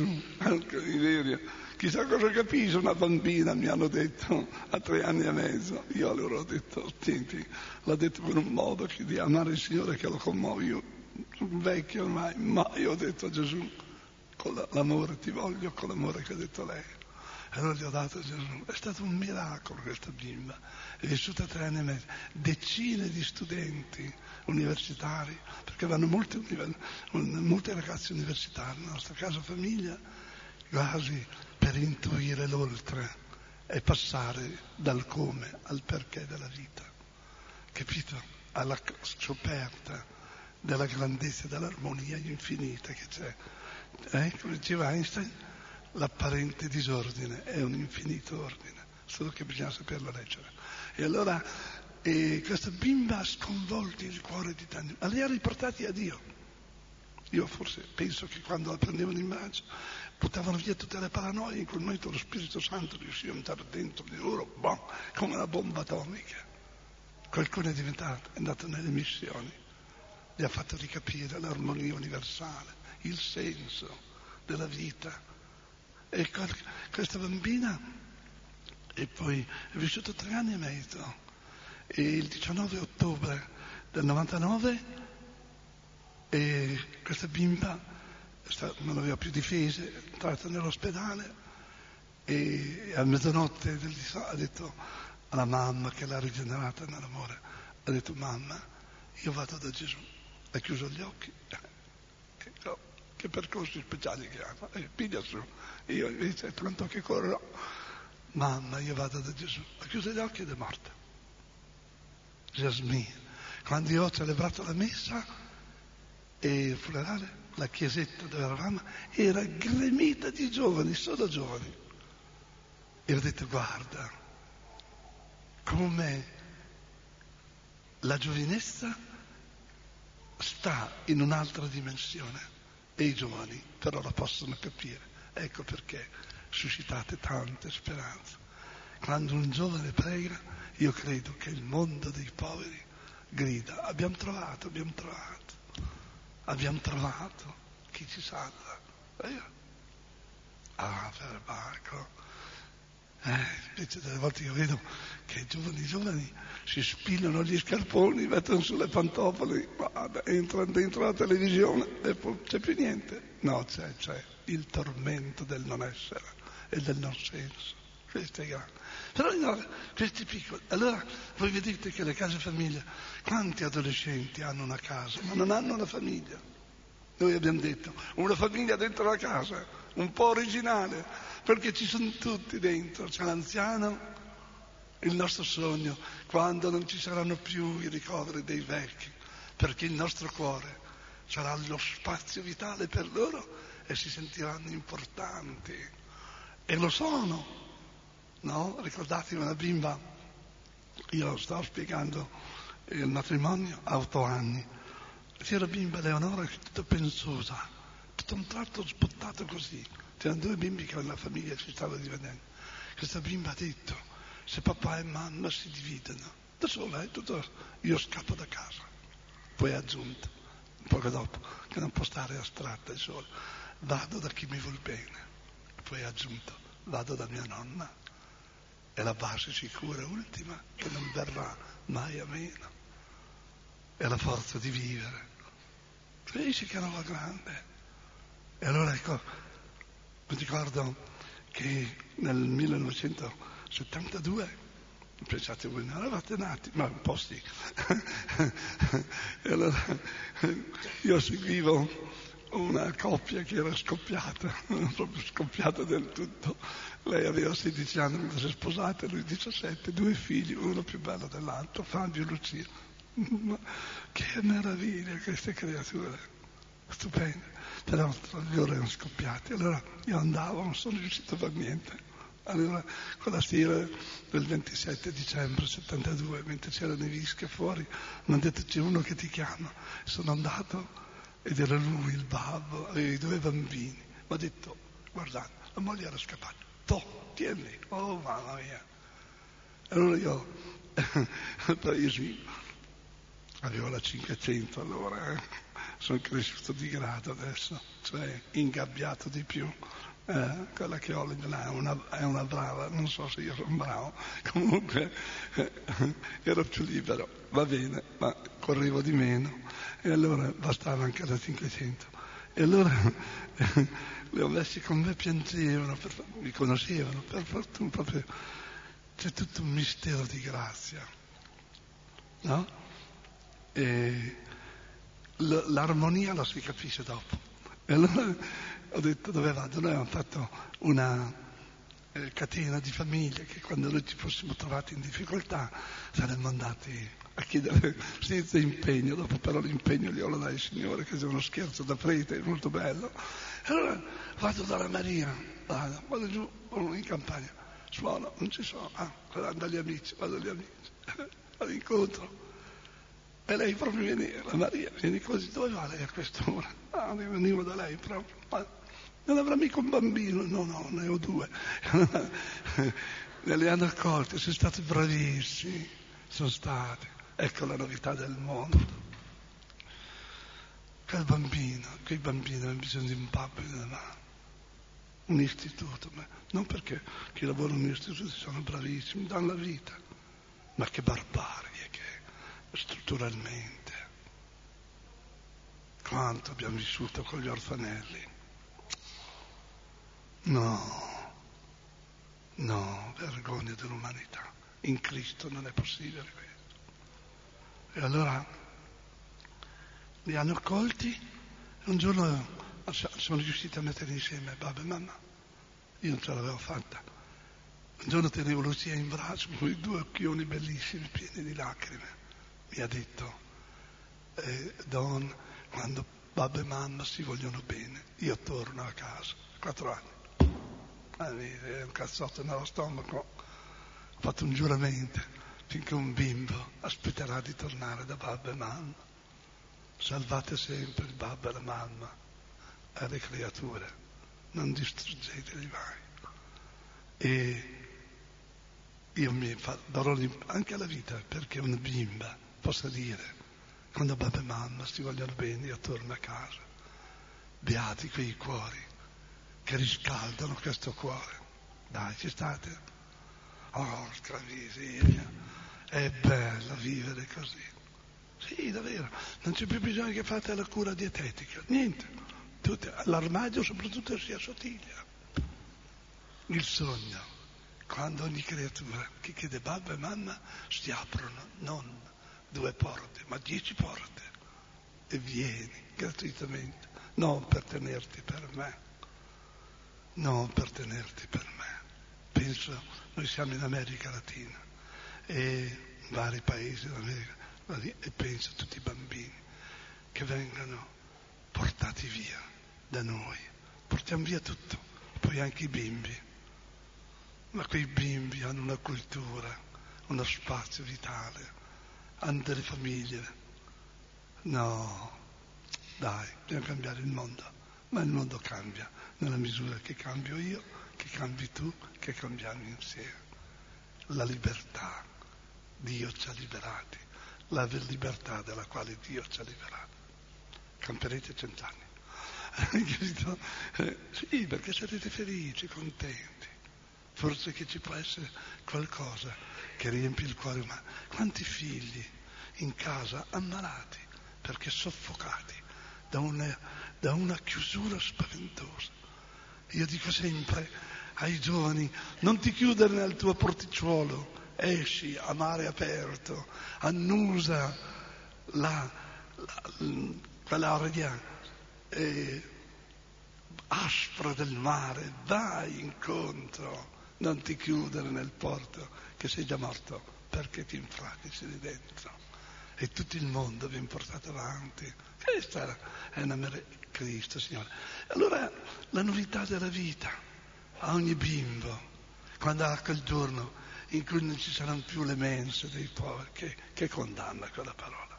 Chissà cosa capisce una bambina, mi hanno detto a tre anni e mezzo. Io allora ho detto, senti, l'ha detto per un modo che di amare il Signore che lo commuovo. Io sono vecchio ormai, ma io ho detto a Gesù, con l'amore ti voglio, con l'amore che ha detto lei. Allora gli ho dato Gesù. È stato un miracolo questa bimba. È vissuta tre anni e mezzo. Decine di studenti universitari, perché vanno molte, molte ragazze universitarie nella nostra casa famiglia, quasi per intuire l'oltre e passare dal come al perché della vita. Capito? Alla scoperta della grandezza e dell'armonia infinita che c'è. Eh? Come diceva Einstein, l'apparente disordine è un infinito ordine, solo che bisogna saperlo leggere. E allora e questa bimba ha sconvolto il cuore di tanti, ma li ha riportati a Dio. Io forse penso che quando la prendevano in braccio buttavano via tutte le paranoie, in quel momento lo Spirito Santo riusciva a entrare dentro di loro, boom, come una bomba atomica. Qualcuno è diventato, è andato nelle missioni, gli ha fatto ricapire l'armonia universale, il senso della vita. E questa bambina e poi è vissuta tre anni e mezzo e il diciannove ottobre del novantanove E questa bimba non aveva più difese, è entrata nell'ospedale e a mezzanotte del, ha detto alla mamma, che l'ha rigenerata nell'amore, ha detto: mamma, io vado da Gesù. Ha chiuso gli occhi. Ecco, che percorsi speciali che hanno. Eh, piglia su. Io invece tanto che corro. Mamma, io vado da Gesù. Ha chiuso gli occhi ed è morta. Jasmine. Quando io ho celebrato la messa e il funerale, la chiesetta dove eravamo era gremita di giovani, solo giovani. E ho detto: guarda, come la giovinezza sta in un'altra dimensione e i giovani però la possono capire. Ecco perché suscitate tante speranze. Quando un giovane prega, io credo che il mondo dei poveri grida: abbiamo trovato, abbiamo trovato, abbiamo trovato chi ci salva. E io, ah, per Marco. Eh, invece delle volte io vedo che i giovani giovani si spillano gli scarponi, mettono sulle pantofole, guarda, entrano dentro la televisione e poi c'è più niente. No, c'è, c'è il tormento del non essere e del non senso. Questo è grande. Però no, questi piccoli. Allora voi vedete che le case famiglia, quanti adolescenti hanno una casa ma non hanno una famiglia? Noi abbiamo detto una famiglia dentro la casa, un po' originale, perché ci sono tutti dentro. C'è l'anziano, il nostro sogno, quando non ci saranno più i ricoveri dei vecchi, perché il nostro cuore sarà lo spazio vitale per loro e si sentiranno importanti. E lo sono, no? Ricordatevi una bimba, io stavo spiegando il matrimonio a otto anni. C'era bimba Leonora che tutta pensosa, tutto un tratto sbottato così. C'erano due bimbi che la famiglia si stava dividendo. Questa bimba ha detto: se papà e mamma si dividono, da sola, eh, tutto, io scappo da casa. Poi ha aggiunto, poco dopo, che non può stare astratta e sola, vado da chi mi vuol bene. Poi ha aggiunto, vado da mia nonna, è la base sicura ultima che non verrà mai a meno. È la forza di vivere. Dice che era grande. E allora ecco, mi ricordo che nel millenovecentosettantadue, pensate voi non eravate nati, ma un po' sì. E allora io seguivo una coppia che era scoppiata, proprio scoppiata del tutto. Lei aveva sedici anni quando si è sposata, lui diciassette, due figli, uno più bello dell'altro, Fabio e Lucia. Ma che meraviglia queste creature, stupende. Però loro erano scoppiati, allora io andavo, non sono riuscito a fare niente. Allora quella sera del ventisette dicembre settantadue, mentre c'erano i vische fuori, mi hanno detto: c'è uno che ti chiama. Sono andato ed era lui, il babbo, e i due bambini. Mi ha detto: guardate, la moglie era scappata, toh, tieni, oh mamma mia. Allora io, però io sì, avevo la cinquecento allora, eh. Sono cresciuto di grado adesso, cioè ingabbiato di più. Eh, quella che ho là è una, è una brava, non so se io sono bravo, comunque eh, ero più libero, va bene, ma correvo di meno e allora bastava anche la cinquecento. E allora eh, le ho messi con me, piangevano, per, mi conoscevano, per fortuna proprio, c'è tutto un mistero di grazia, no? E l'armonia la si capisce dopo. E allora ho detto: dove vado? Noi abbiamo fatto una eh, catena di famiglie che quando noi ci fossimo trovati in difficoltà saremmo andati a chiedere senza impegno. Dopo però l'impegno glielo dai il Signore, che è uno scherzo da prete, è molto bello. E allora vado dalla Maria, vado, vado giù in campagna, suono, non ci sono, ah, vado dagli amici, vado dagli amici, all'incontro. E lei proprio viene, la Maria, viene così: dove va lei a quest'ora? Ah, ne venivo da lei proprio. Ma non avrà mica un bambino? No, no, ne ho due. Ne le hanno accolte, sono stati bravissimi, sono stati. Ecco la novità del mondo. Quel bambino, quei bambini hanno bisogno di un babbo e di una mamma. Un istituto, ma non perché chi lavora in un istituto sono bravissimi, danno la vita, ma che barbarie che strutturalmente. quanto abbiamo vissuto con gli orfanelli. No, no, vergogna dell'umanità. In Cristo non è possibile questo. E allora li hanno accolti e un giorno sono riusciti a mettere insieme babbo e mamma. Io non ce l'avevo fatta. Un giorno tenevo Lucia in braccio con i due occhioni bellissimi, pieni di lacrime. Mi ha detto, eh, Don, quando babbo e mamma si vogliono bene, io torno a casa. Quattro anni. È un cazzotto nello stomaco. Ho fatto un giuramento finché un bimbo aspetterà di tornare da babbo e mamma. Salvate sempre il babbo e la mamma e le creature, non distruggeteli mai. E io mi fa, darò anche alla vita perché una bimba possa dire, quando babbo e mamma si vogliono bene, io torno a casa. Beati quei cuori che riscaldano questo cuore. Dai, ci state? Oh, che miseria, è bello vivere così. Sì, davvero, non c'è più bisogno che fate la cura dietetica, niente. Tutte, l'armadio soprattutto si assottiglia. Il sogno, quando ogni creatura che chiede babbo e mamma si aprono non due porte, ma dieci porte e vieni gratuitamente, non per tenerti per me. Non per tenerti per me. Penso, noi siamo in America Latina e in vari paesi d'America e penso a tutti i bambini che vengono portati via da noi. Portiamo via tutto, poi anche i bimbi. Ma quei bimbi hanno una cultura, uno spazio vitale, hanno delle famiglie. No, dai, bisogna cambiare il mondo. Ma il mondo cambia nella misura che cambio io, che cambi tu, che cambiamo insieme. La libertà, Dio ci ha liberati, la libertà della quale Dio ci ha liberati. Camperete cent'anni. eh, sì, perché sarete felici, contenti. Forse che ci può essere qualcosa che riempie il cuore umano. Quanti figli in casa ammalati perché soffocati da una, da una chiusura spaventosa. Io dico sempre ai giovani, non ti chiudere nel tuo porticciolo, esci a mare aperto, annusa la, la, quell'aria eh, aspra del mare, vai incontro, non ti chiudere nel porto che sei già morto perché ti infratici di dentro. E tutto il mondo viene portato avanti. Questa è una meraviglia, Cristo, Signore. Allora la novità della vita a ogni bimbo, quando ha quel giorno in cui non ci saranno più le mense dei poveri, che, che condanna quella parola.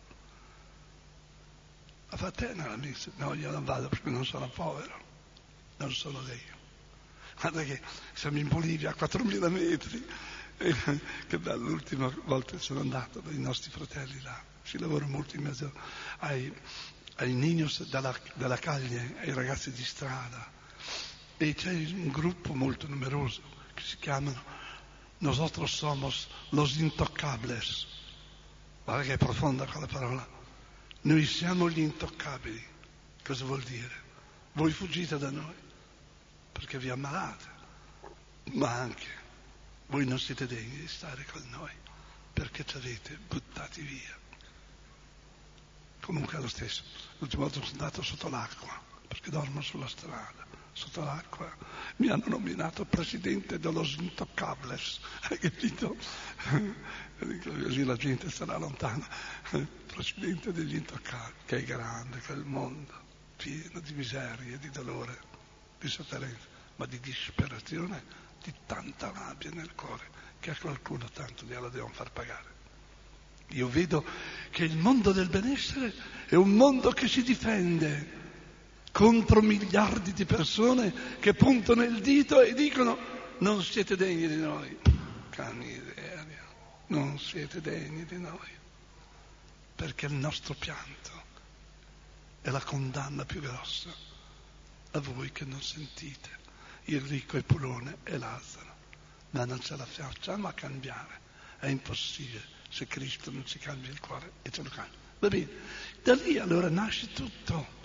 Ma fa te nella messa? No, io non vado perché non sono povero, non sono Dio. Guarda che siamo in Bolivia a quattromila metri. E, che bello, l'ultima volta che sono andato dai nostri fratelli là, si lavora molto in mezzo ai, ai niños della, della calle, ai ragazzi di strada, e c'è un gruppo molto numeroso che si chiamano Nosotros somos los intoccables. Guarda che è profonda quella parola. Noi siamo gli intoccabili. Cosa vuol dire? Voi fuggite da noi perché vi ammalate, ma anche voi non siete degni di stare con noi perché ci avete buttati via. Comunque è lo stesso. L'ultima volta sono andato sotto l'acqua perché dormo sulla strada. Sotto l'acqua mi hanno nominato presidente dello Intoccables, hai capito? Così la gente sarà lontana. Presidente degli Intoccabili, che è grande quel mondo, pieno di miseria, di dolore, di sofferenza, ma di disperazione, di tanta rabbia nel cuore, che a qualcuno tanto gliela devono far pagare. Io vedo che il mondo del benessere è un mondo che si difende contro miliardi di persone che puntano il dito e dicono non siete degni di noi. Che miseria, non siete degni di noi. Perché il nostro pianto è la condanna più grossa a voi che non sentite, il ricco e Pulone e Lazzaro, ma non ce la facciamo a cambiare, è impossibile se Cristo non ci cambia il cuore e ce lo cambia. Va bene, da lì allora nasce tutto.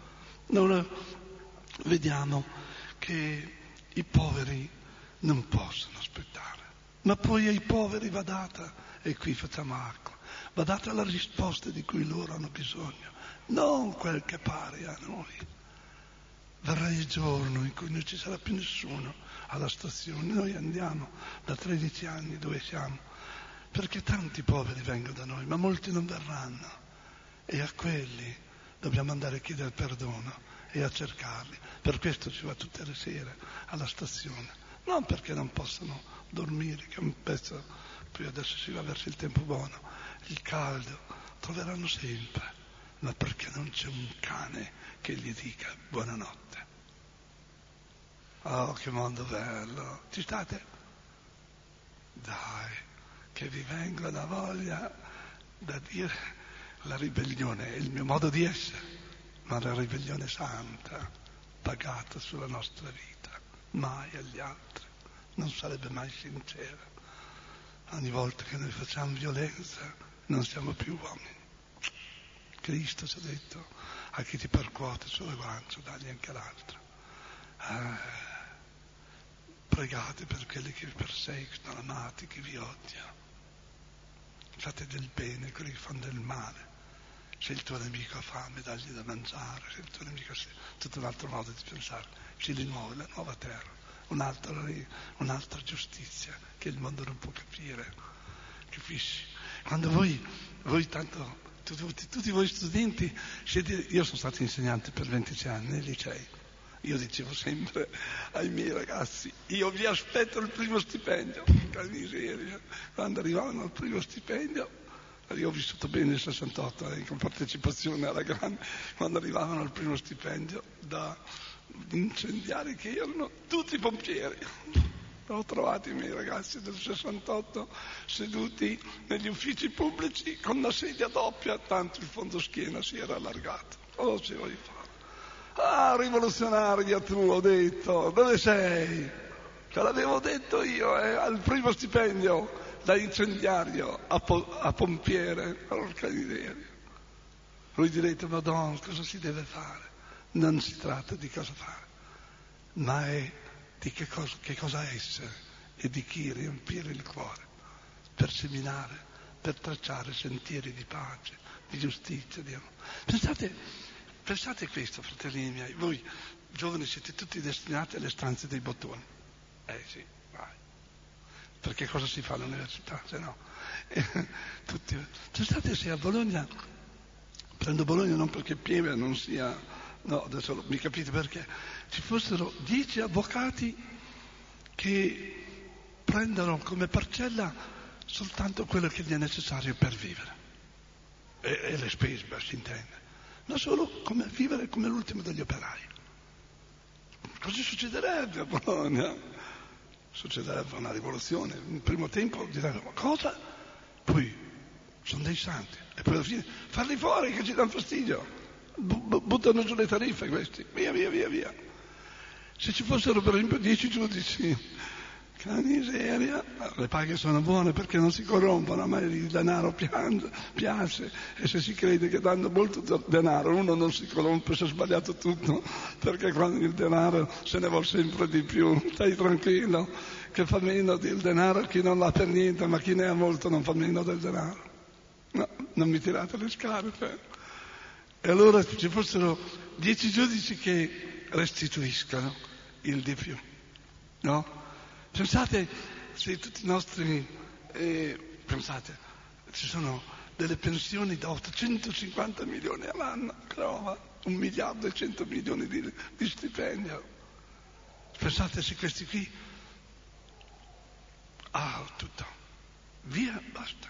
Noi vediamo che i poveri non possono aspettare, ma poi ai poveri va data, e qui facciamo acqua, va data la risposta di cui loro hanno bisogno, non quel che pare a noi. Verrà il giorno in cui non ci sarà più nessuno alla stazione. Noi andiamo da tredici anni dove siamo, perché tanti poveri vengono da noi, ma molti non verranno. E a quelli dobbiamo andare a chiedere perdono e a cercarli. Per questo ci va tutte le sere alla stazione. Non perché non possano dormire, che un pezzo, poi adesso si va verso il tempo buono, il caldo, troveranno sempre. Ma perché non c'è un cane che gli dica buonanotte. Oh, che mondo bello! Ci state? Dai, che vi venga la voglia da dire la ribellione è il mio modo di essere, ma la ribellione santa, pagata sulla nostra vita, mai agli altri, non sarebbe mai sincera. Ogni volta che noi facciamo violenza non siamo più uomini. Cristo ci ha detto, a chi ti percuote sulle guance, dagli anche l'altro. Eh, pregate per quelli che vi perseguitano, amate chi vi odia. Fate del bene, quelli che fanno del male. Se il tuo nemico ha fame, dagli da mangiare. Se il tuo nemico ha sete, tutto un altro modo di pensare. C'è di nuovo la nuova terra, un'altra, un'altra giustizia che il mondo non può capire. Capisci? Quando voi, voi tanto... Tutti, tutti voi studenti, siete, io sono stato insegnante per ventici anni nei licei, io dicevo sempre ai miei ragazzi, io vi aspetto il primo stipendio, che miseria, quando arrivavano al primo stipendio, io ho vissuto bene il sessantotto, eh, con partecipazione alla grande, quando arrivavano al primo stipendio da incendiari che erano tutti pompieri. Ho trovato i miei ragazzi del sessantotto seduti negli uffici pubblici con la sedia doppia, tanto il fondoschiena si era allargato. Cosa ci vuoi fare? Ah, rivoluzionaria tu, ho detto, dove sei? Te l'avevo detto io, eh, al primo stipendio, da incendiario a, po- a pompiere, porca miseria. Voi direte, Madonna, cosa si deve fare? Non si tratta di cosa fare, ma è di che cosa, che cosa essere e di chi riempire il cuore per seminare, per tracciare sentieri di pace, di giustizia, di amore. Pensate, pensate questo, fratelli miei, voi giovani siete tutti destinati alle stanze dei bottoni. Eh sì, vai. Perché cosa si fa all'università? Se no, eh, tutti. Pensate se a Bologna, prendo Bologna non perché Pieve non sia... No, adesso mi capite perché ci fossero dieci avvocati che prendono come parcella soltanto quello che gli è necessario per vivere e, e le spese, beh, si intende, ma solo come vivere come l'ultimo degli operai. Così succederebbe a Bologna, succederebbe una rivoluzione. In primo tempo direbbero ma cosa? Poi sono dei santi e poi alla fine farli fuori che ci danno fastidio. Buttano giù le tariffe questi, via via via via. Se ci fossero per esempio dieci giudici, che miseria, le paghe sono buone perché non si corrompono, ma il denaro piange, piace, e se si crede che dando molto denaro uno non si corrompe, si è sbagliato tutto, perché quando il denaro se ne vuole sempre di più. Stai tranquillo che fa meno del denaro chi non l'ha per niente, ma chi ne ha molto non fa meno del denaro. No, non mi tirate le scarpe. E allora ci fossero dieci giudici che restituiscano il di più, no? Pensate se tutti i nostri, eh, pensate, ci sono delle pensioni da ottocentocinquanta milioni all'anno, trova un miliardo e cento milioni di, di stipendio. Pensate se questi qui, ah, tutto, via, basta.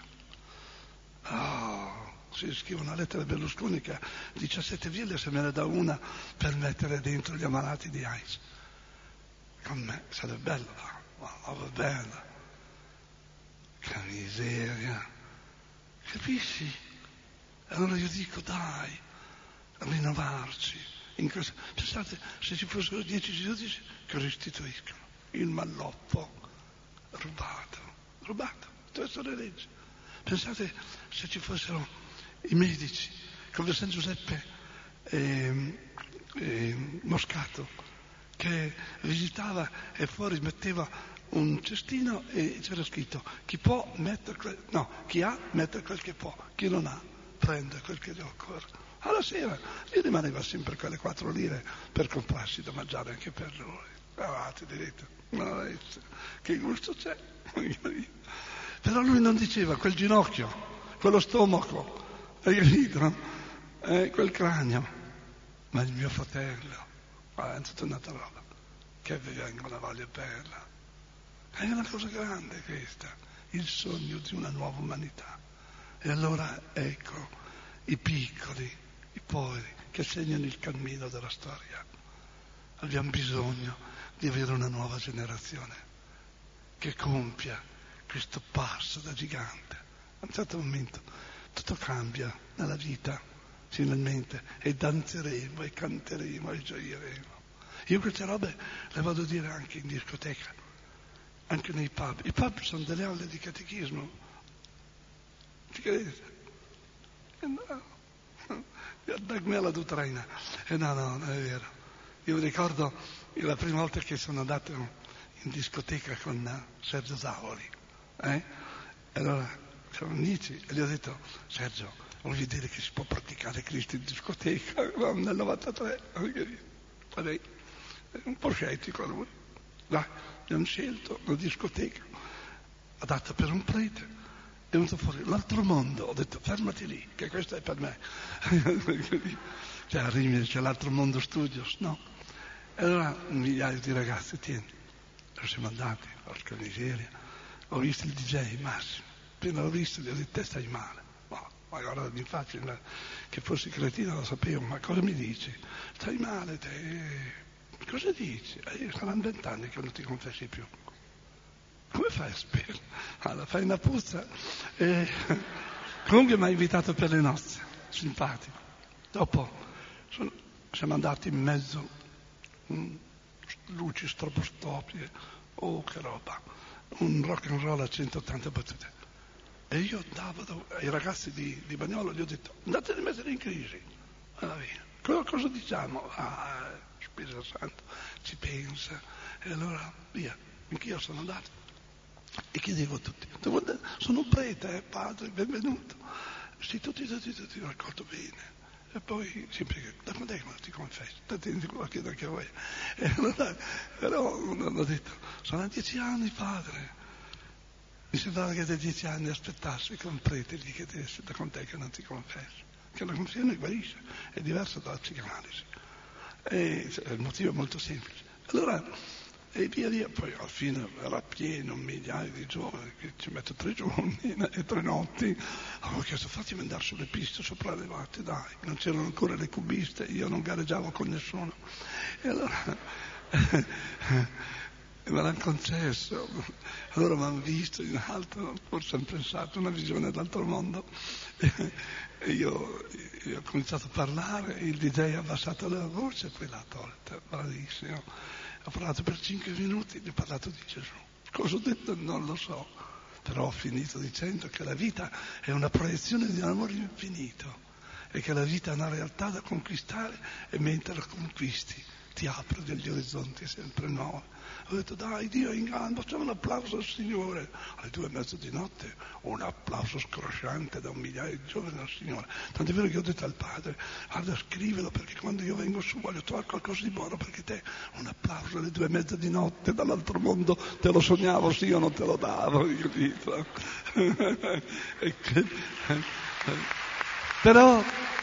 Ah. Si scrive una lettera a Berlusconi che ha diciassette ville, se me ne dà una per mettere dentro gli ammalati di AIDS. Con me sarebbe bello, ma va bene. Che miseria. Capisci? Allora io dico dai, rinnovarci. In questo... Pensate se ci fossero dieci giudici che restituiscono il malloppo rubato, rubato, questo le leggi. Pensate se ci fossero i medici, come San Giuseppe eh, eh, Moscato, che visitava e fuori metteva un cestino e c'era scritto chi può mette quel, no, chi ha mette quel che può, chi non ha prende quel che gli occorre. Alla sera gli rimaneva sempre quelle quattro lire per comprarsi da mangiare anche per lui. Guardate, direte, no, che gusto c'è? Però lui non diceva quel ginocchio, quello stomaco, hai capito? Eh, quel cranio, ma il mio fratello, guarda, è tutta un'altra roba, che vi venga una voglia bella. È una cosa grande questa, il sogno di una nuova umanità. E allora ecco i piccoli, i poveri che segnano il cammino della storia. Abbiamo bisogno di avere una nuova generazione che compia questo passo da gigante. A un certo momento tutto cambia nella vita, finalmente, e danzeremo, e canteremo, e gioiremo. Io queste robe le vado a dire anche in discoteca, anche nei pub. I pub sono delle aule di catechismo. Ci credete? E no. Dagme alla Dutraina. E no, no, non è vero. Io mi ricordo la prima volta che sono andato in discoteca con Sergio Zavoli. Eh? Allora, siamo amici, e gli ho detto, Sergio, voglio dire che si può praticare Cristo in discoteca? Nel novantatré. Lei è un po' scettico lui. Dai, abbiamo scelto una discoteca adatta per un prete. È venuto fuori l'altro mondo, ho detto fermati lì, che questo è per me. Cioè a Rimini c'è l'altro mondo studios, no? E allora un migliaio di ragazzi, tieni, noi siamo andati, porca miseria, ho visto il D J Massimo, appena l'ho visto gli ho detto te stai male, ma, ma guarda mi faccio, che fossi cretino lo sapevo, ma cosa mi dici? Stai male te, cosa dici? Eh, saranno vent'anni che non ti confessi più. Come fai a spero? Allora fai una puzza. E... Comunque mi ha invitato per le nozze, simpatico. Dopo sono... siamo andati in mezzo, um, luci stroboscopie, oh che roba, un rock and roll a centottanta battute. E io andavo da... ai ragazzi di, di Bagnolo, gli ho detto andate a mettere in crisi. Allora, via. Cosa, cosa diciamo? Ah, Spirito Santo ci pensa. E allora via, anch'io sono andato. E chiedevo a tutti, sono un prete, eh, padre, benvenuto. Sì, tutti, tutti, tutti, ho raccolto bene. E poi, sempre, da quando è che non ti confesso? Attenti, lo chiedo anche a voi. E allora, però, hanno detto, sono a dieci anni, padre. Mi sembrava che da dieci anni aspettasse che un prete gli chiedesse, da quando è che non ti confesso? Che la confessione guarisce, è diverso dalla psicanalisi. E, cioè, il motivo è molto semplice. Allora, e via via, poi alla fine era pieno, un migliaio di giovani, che ci metto tre giorni e tre notti. Avevo chiesto, fatemi andare sulle piste sopraelevate, dai, non c'erano ancora le cubiste, io non gareggiavo con nessuno. E allora me l'hanno concesso. Allora mi hanno visto in alto, forse hanno pensato una visione dall'altro mondo. E io, io ho cominciato a parlare, il D J ha abbassato la voce e poi l'ha tolta, bravissimo. Ho parlato per cinque minuti, gli ho parlato di Gesù. Cosa ho detto? Non lo so. Però ho finito dicendo che la vita è una proiezione di un amore infinito e che la vita è una realtà da conquistare e mentre la conquisti ti apre degli orizzonti sempre nuovi. Ho detto dai, Dio è in gamba, facciamo un applauso al Signore. Alle due e mezzo di notte un applauso scrosciante da un migliaio di giovani al Signore. Tant'è vero che ho detto al padre, guarda scrivilo perché quando io vengo su voglio trovare qualcosa di buono perché te un applauso alle due e mezza di notte dall'altro mondo te lo sognavo, sì io non te lo davo, io dico. Però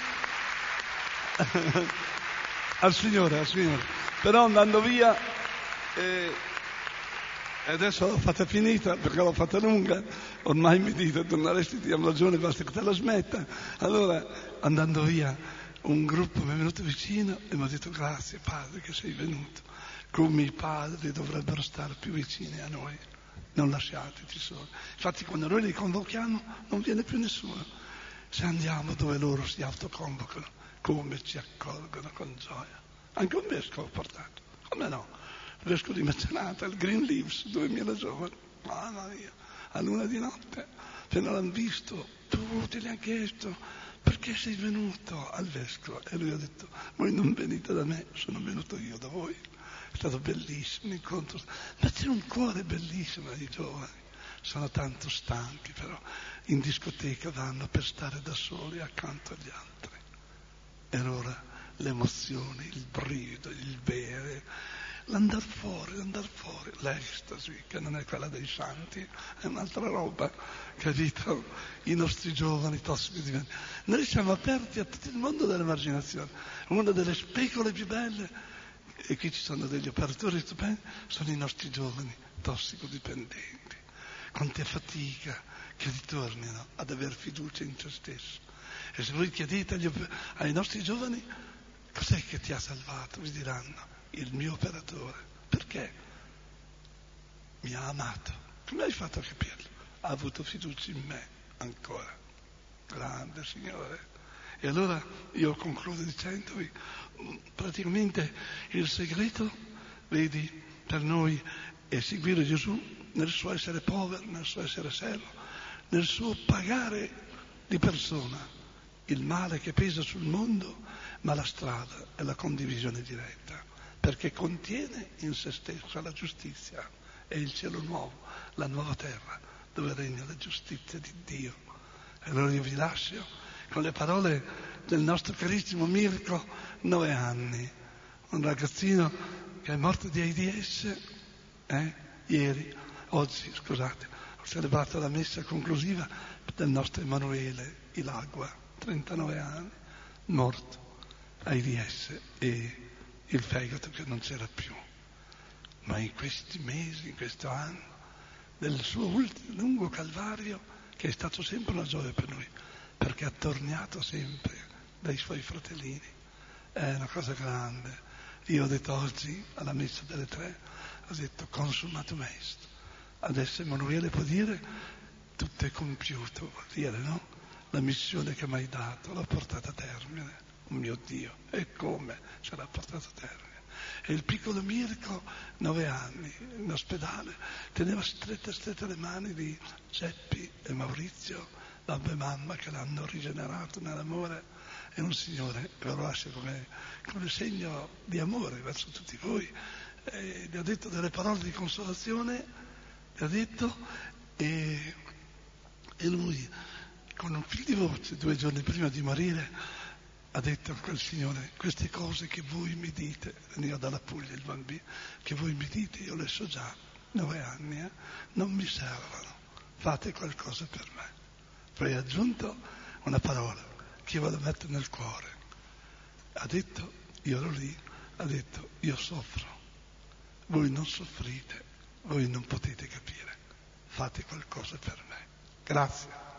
al Signore, al Signore. Però andando via e adesso l'ho fatta finita perché l'ho fatta lunga, ormai mi dite torneresti, ti diamo ragione, basta che te la smetta. Allora andando via un gruppo mi è venuto vicino e mi ha detto grazie padre che sei venuto, come i padri dovrebbero stare più vicini a noi, non lasciateci soli. Infatti quando noi li convochiamo non viene più nessuno, se andiamo dove loro si autoconvocano come ci accolgono con gioia. Anche un vescovo ho portato, come no? Il vescovo di Mecenata, il Green Leaves, duemila giovani, mamma mia, a luna di notte, appena l'hanno visto, tutti gli hanno chiesto, perché sei venuto al vescovo? E lui ha detto, voi non venite da me, sono venuto io da voi. È stato bellissimo l'incontro, ma c'è un cuore bellissimo ai giovani, sono tanto stanchi però, in discoteca vanno per stare da soli accanto agli altri. E allora le emozioni, il brivido, il bere, l'andar fuori, l'andar fuori, l'estasi, che non è quella dei santi, è un'altra roba, capito? I nostri giovani tossicodipendenti. Noi siamo aperti a tutto il mondo dell'emarginazione, una delle specule più belle, e qui ci sono degli operatori stupendi, sono i nostri giovani tossicodipendenti. Quanta fatica che ritornino ad aver fiducia in se stesso. E se voi chiedete agli, ai nostri giovani cos'è che ti ha salvato, vi diranno il mio operatore. Perché? Mi ha amato. Come hai fatto a capirlo? Ha avuto fiducia in me ancora. Grande Signore. E allora io concludo dicendovi, praticamente il segreto, vedi, per noi è seguire Gesù nel suo essere povero, nel suo essere servo, nel suo pagare di persona il male che pesa sul mondo, ma la strada è la condivisione diretta, perché contiene in se stessa la giustizia e il cielo nuovo, la nuova terra, dove regna la giustizia di Dio. E allora io vi lascio con le parole del nostro carissimo Mirko, nove anni, un ragazzino che è morto di AIDS, eh, ieri, oggi, scusate, ho celebrato la messa conclusiva del nostro Emanuele Ilagua, trentanove anni, morto AIDS e il fegato che non c'era più. Ma in questi mesi, in questo anno, del suo ultimo lungo calvario, che è stato sempre una gioia per noi, perché ha tornato sempre dai suoi fratellini, è una cosa grande. Io ho detto oggi, alla messa delle tre, ho detto consumatum est. Adesso Emanuele può dire tutto è compiuto, vuol dire, no? La missione che mi hai dato l'ho portata a termine, oh mio Dio, e come ce l'ha portata a termine? E il piccolo Mirko, nove anni, in ospedale, teneva strette strette le mani di Geppi e Maurizio, babbo e mamma, che l'hanno rigenerato nell'amore, e un Signore, ve lo lascio come, come segno di amore verso tutti voi, e gli ha detto delle parole di consolazione, gli ha detto, e, e lui, con un fil di voce, due giorni prima di morire, ha detto a quel Signore, queste cose che voi mi dite, veniva dalla Puglia il bambino, che voi mi dite, io le so già, nove anni, eh, non mi servono, fate qualcosa per me. Poi ha aggiunto una parola che io vado a mettere nel cuore. Ha detto, io ero lì, ha detto, io soffro, voi non soffrite, voi non potete capire, fate qualcosa per me. Grazie.